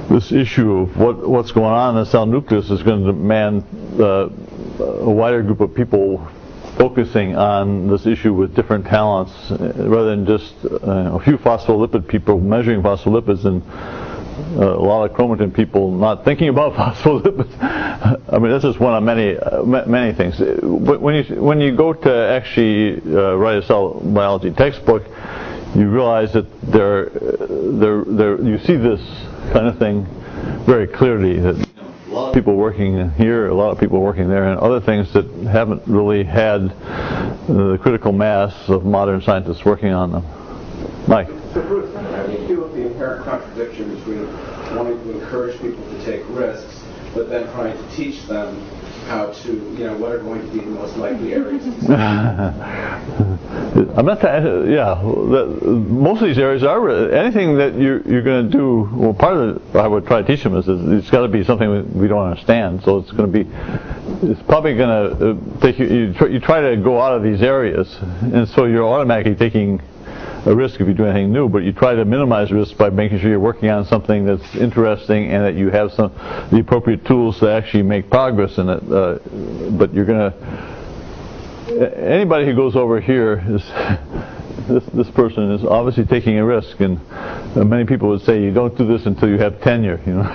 this issue of what's going on in the cell nucleus is going to demand a wider group of people focusing on this issue with different talents, rather than just a few phospholipid people measuring phospholipids and a lot of chromatin people not thinking about phospholipids. I mean, that's just one of many things. But when you go to actually write a cell biology textbook, you realize that you see this kind of thing very clearly. That a lot of people working here, a lot of people working there, and other things that haven't really had the critical mass of modern scientists working on them. Mike. So Bruce, how do you deal with the inherent contradiction between wanting to encourage people to take risks, but then trying to teach them how to, what are going to be the most likely areas of success? I'm not. Most of these areas are anything that you're going to do. Well, part of it I would try to teach them is it's got to be something we don't understand. So it's going to be. It's probably going to take you. You try to go out of these areas, and so you're automatically taking a risk if you do anything new, but you try to minimize risk by making sure you're working on something that's interesting and that you have the appropriate tools to actually make progress in it. But you're going to anybody who goes over here is this person is obviously taking a risk, and many people would say you don't do this until you have tenure,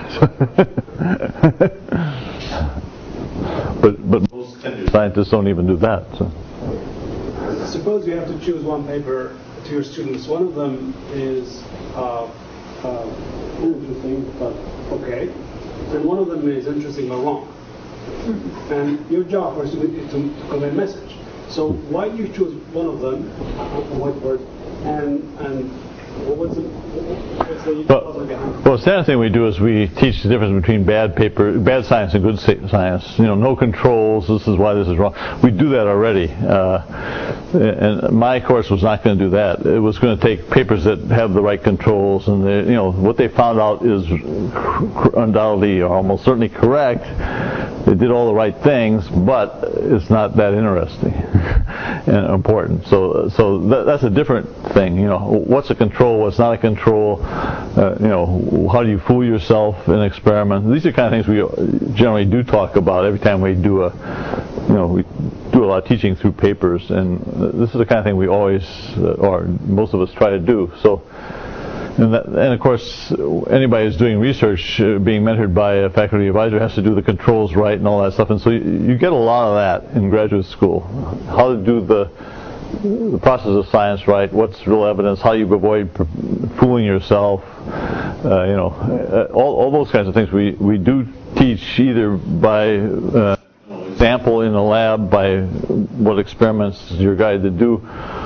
but most tenured scientists don't even do that. So. Suppose you have to choose one paper to your students. One of them is interesting but okay, and one of them is interesting but wrong. And your job is to convey a message. So why do you choose one of them on whiteboard, and what's the well, the standard thing we do is we teach the difference between bad science and good science. No controls. This is why this is wrong. We do that already, and my course was not going to do that. It was going to take papers that have the right controls, and what they found out is undoubtedly or almost certainly correct. They did all the right things, but it's not that interesting and important. So that's a different thing. What's a control? What's not a control? How do you fool yourself in an experiment? These are the kind of things we generally do talk about every time we do a lot of teaching through papers, and this is the kind of thing we always, or most of us, try to do. So. And of course, anybody who's doing research, being mentored by a faculty advisor, has to do the controls right and all that stuff. And so you get a lot of that in graduate school. How to do the process of science right, what's real evidence, how you avoid fooling yourself, all those kinds of things we do teach either by example in the lab, by what experiments you're guided to do,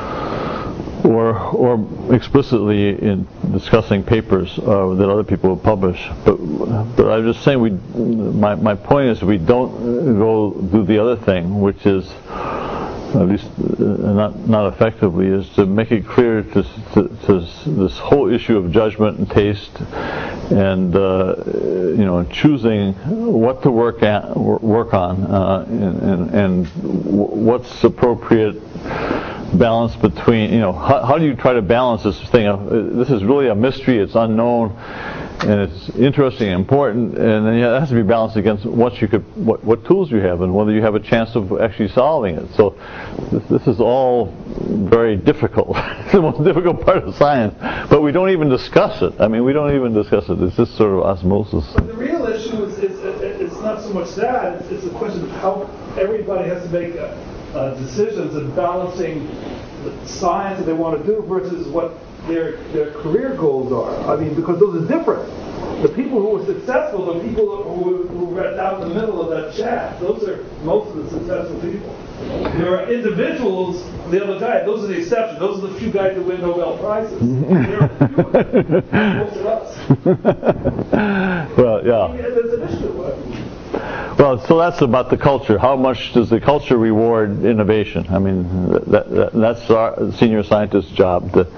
or explicitly in discussing papers that other people have published. But I'm just saying my point is we don't go do the other thing, which is at least not effectively, is to make it clear to this whole issue of judgment and taste, and choosing what to work on, and what's appropriate balance between, how do you try to balance this thing? This is really a mystery, it's unknown, and it's interesting and important, and then it has to be balanced against what tools you have and whether you have a chance of actually solving it. So this is all very difficult. It's the most difficult part of science, but we don't even discuss it. We don't even discuss it. It's just sort of osmosis. But the real issue is it's not so much that, it's a question of how everybody has to make decisions and balancing the science that they want to do versus what their career goals are. Because those are different. The people who are successful, the people who are down in the middle of that shaft, those are most of the successful people. There are individuals, the other guy, those are the exceptions. Those are the few guys that win Nobel Prizes. There are few, most of us. Well, yeah. There's an issue. Well, so that's about the culture. How much does the culture reward innovation? That's our senior scientist's job to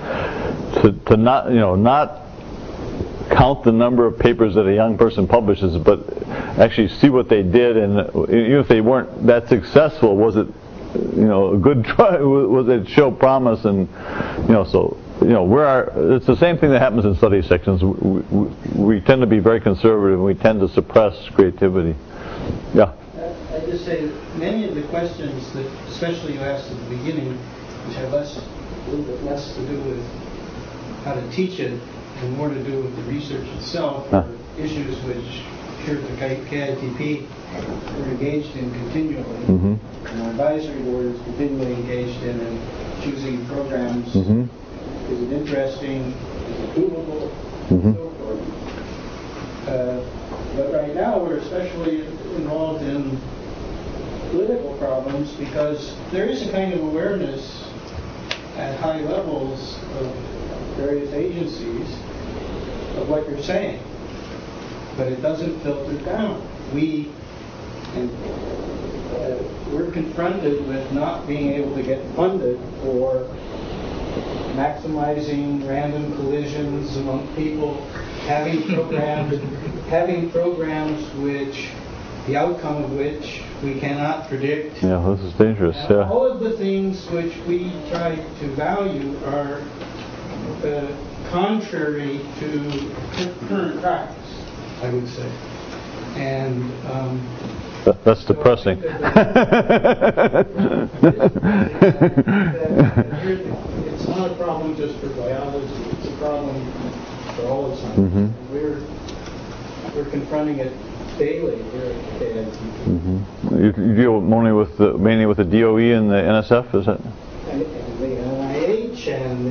not count the number of papers that a young person publishes, but actually see what they did, and even if they weren't that successful, was it a good try? Was it show promise? And so it's the same thing that happens in study sections. We tend to be very conservative, and we tend to suppress creativity. Yeah. I just say that many of the questions that, especially you asked at the beginning, which have a little bit less to do with how to teach it and more to do with the research itself, are issues which here at the KITP we're engaged in continually. And our advisory board is continually engaged in choosing programs. Is it interesting? Is it doable? And so forth. But right now we're especially involved in political problems because there is a kind of awareness at high levels of various agencies of what you're saying, but it doesn't filter down. We're confronted with not being able to get funded for maximizing random collisions among people, having programs which the outcome of which we cannot predict. Yeah, this is dangerous. And all of the things which we try to value are contrary to current practice, I would say. And that's depressing. It's not a problem just for biology, it's a problem for all of science. We're confronting it daily here at KITP. You deal mainly with the DOE and the NSF, is that? And the NIH and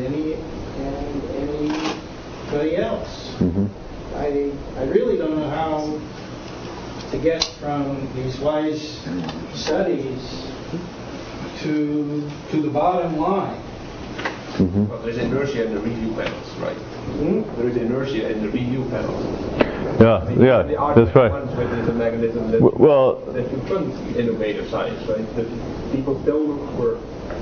anybody else. I really don't know how to get from these wise studies to the bottom line. Well, there's inertia in the review panels, right? There is inertia in the review panels. Yeah, that's right. There's a mechanism that you fund innovative science, right? That people still look for.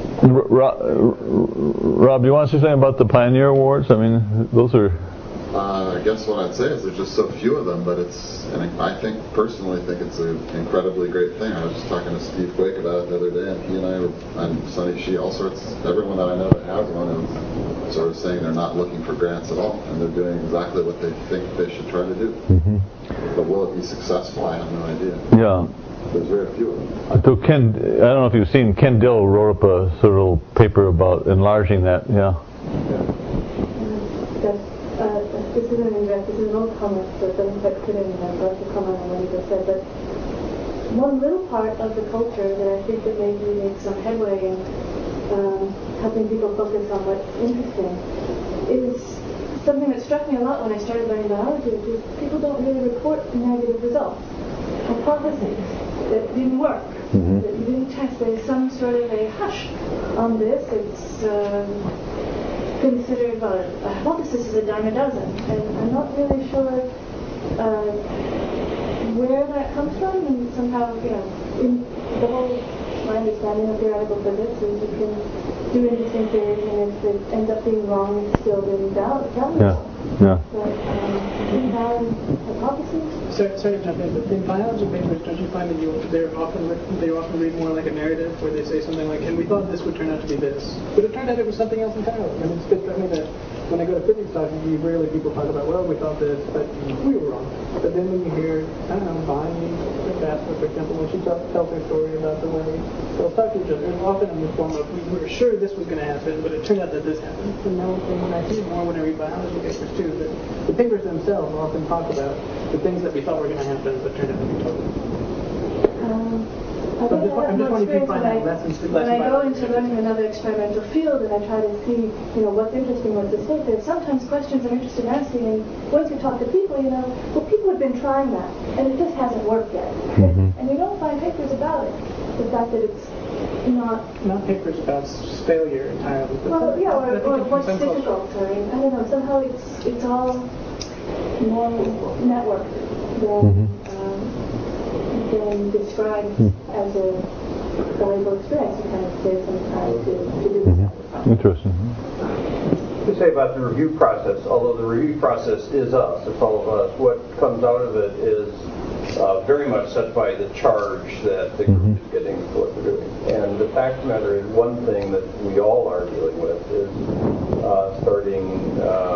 Rob, do you want to say something about the Pioneer Awards? I mean, those are. I guess what I'd say is there's just so few of them, but I personally think it's an incredibly great thing. I was just talking to Steve Quake about it the other day, and he and I were, and Sonny Shee, everyone that I know that has one is sort of saying they're not looking for grants at all, and they're doing exactly what they think they should try to do. But will it be successful? I have no idea. Yeah. There's very few of them. So I don't know if you've seen, Ken Dill wrote up a sort of little paper about enlarging that. This is an old comment, so it doesn't quite fit in. I'd love to comment on what you just said, but one little part of the culture that I think that maybe makes some headway in helping people focus on what's interesting is something that struck me a lot when I started learning biology, which is people don't really report negative results. Hypotheses that didn't work, that you didn't test. There's some sort of a hush on this. It's considered a hypothesis is a dime a dozen, and I'm not really sure where that comes from, and somehow, in the whole, my understanding of theoretical physics is you can do interesting theories, and if it ends up being wrong, it's still being valuable. But invalid hypotheses. Sorry to jump in, but in biology papers, don't you find that they often read more like a narrative, where they say something like, "And we thought this would turn out to be this," but it turned out it was something else entirely. I mean, when I go to physics talks, rarely people talk about, "Well, we thought this, but we were wrong." But then when you hear, I don't know, Bonnie Bassler, for example, when she tells her story about the way they'll talk to each other, often in the form of, "We were sure this was going to happen, but it turned out that this happened." And when I see more when I read biology papers too, that the papers themselves often talk about the things that we thought were going to happen, but turned out to be totally. I think I have more experience when I go into learning another experimental field and I try to see, what's interesting, what's at stake. There's sometimes questions I'm interested in asking, and once you talk to people, people have been trying that, and it just hasn't worked yet. And you don't find papers about it. The fact that it's not papers about failure entirely. Well, or what's difficult. I don't know. Somehow it's all more networked than described as a valuable experience. You kind of save some time to do that. Interesting. To say about the review process, although the review process is us, it's all of us, what comes out of it is very much set by the charge that the group is getting for what they're doing. And the fact of the matter is, one thing that we all are dealing with is starting,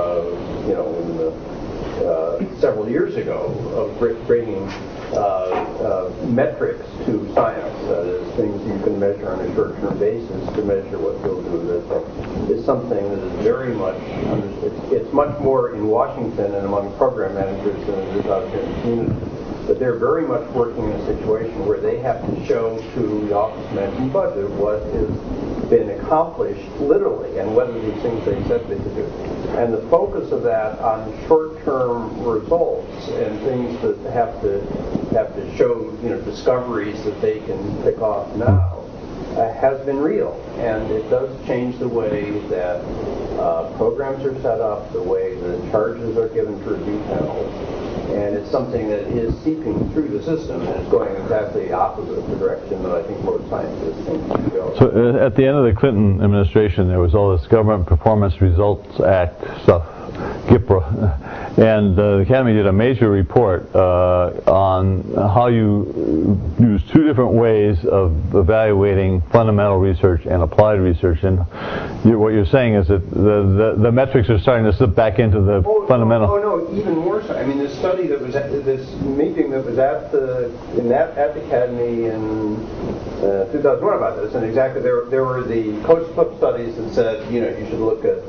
several years ago, of bringing metrics to science. That is, things you can measure on a short-term basis to measure what you'll do. That is something that is very much, it's much more in Washington and among program managers than it is out here in the community. But they're very much working in a situation where they have to show to the Office of Management Budget what has been accomplished literally and whether these things they said they could do. And the focus of that on short-term results and things that have to show, discoveries that they can pick off now has been real. And it does change the way that programs are set up, the way the charges are given to review panels. And it's something that is seeping through the system and is going exactly the opposite of the direction that I think most scientists think should go. So at the end of the Clinton administration, there was all this Government Performance Results Act stuff, GPRA, and the Academy did a major report on how you use two different ways of evaluating fundamental research and applied research. And what you're saying is that the metrics are starting to slip back into the fundamental. Oh no, even more so. I mean, this study that was this meeting that was at the Academy in 2001 about this, and exactly there were the Coach-Flip studies that said you should look at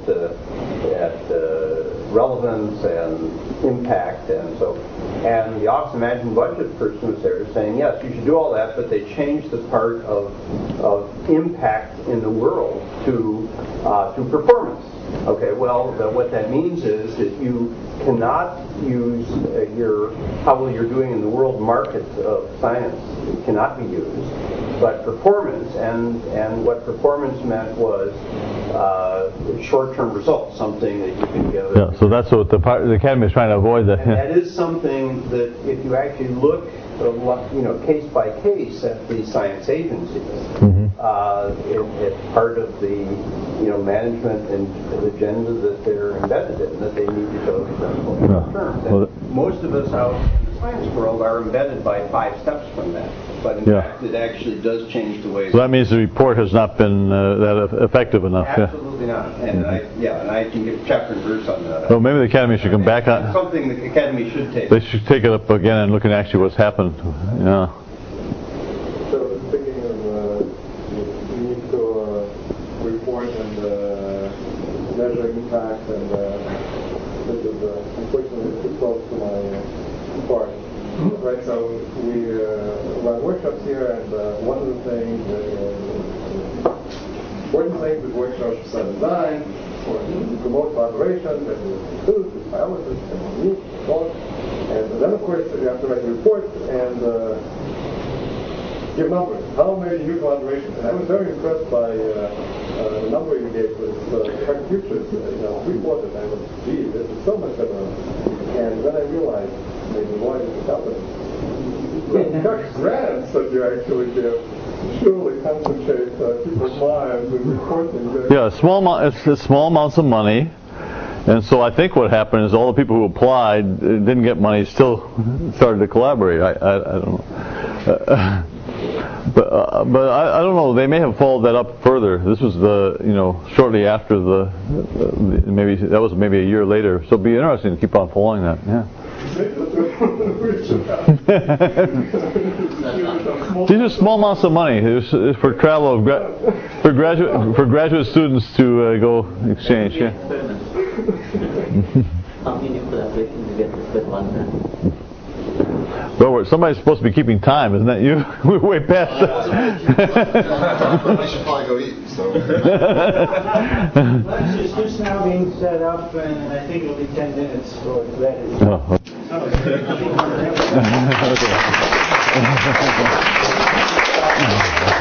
relevance and impact and the Office of Management Budget person was there saying yes, you should do all that, but they changed the part of impact in the world to performance. Okay, well, what that means is that you cannot use how well you're doing in the world market of science. It cannot be used, but performance and what performance meant was short-term results, something that you can get. Yeah, so that's what the Academy is trying to avoid. That is something that if you actually look, case by case at the science agencies, it's part of the management and agenda that they're embedded in, that they need to show successful terms. And most of us out in the science world are embedded by 5 steps from that. But in fact, it actually does change the way. So that means the report has not been that effective enough. Absolutely not. And I can give chapter and verse on that. Well, maybe the Academy should come back on. It's something the Academy should take. They should take it up again and look at actually what's happened. Yeah. So speaking of, you need to report and measure impact, and this is unfortunately too close to my part. Right, so we run workshops here, and one of the things important things that workshops are designed for to promote collaboration, that is food, biologists, and meat, and then of course you have to write a report and give numbers. How many new collaborations? And I was very impressed by the number you gave for this Tech Futures, 3/4. I was, gee, this is so much better. And then I realized maybe why is it happening? The grants that you actually give surely concentrate people's minds in reporting. Yeah, it's small amounts of money. And so I think what happened is all the people who applied didn't get money still started to collaborate. I don't know. But I don't know. They may have followed that up further. This was shortly after maybe that was maybe a year later. So it'd be interesting to keep on following that. Yeah. These are small amounts of money. It's for travel for graduate students to go exchange. Yeah. How many collaborations to get this with one man? Well, somebody's supposed to be keeping time, isn't that you? We're way past that. We should probably go eat. So. Lunch is just now being set up, and I think it'll be 10 minutes for that. Oh, okay.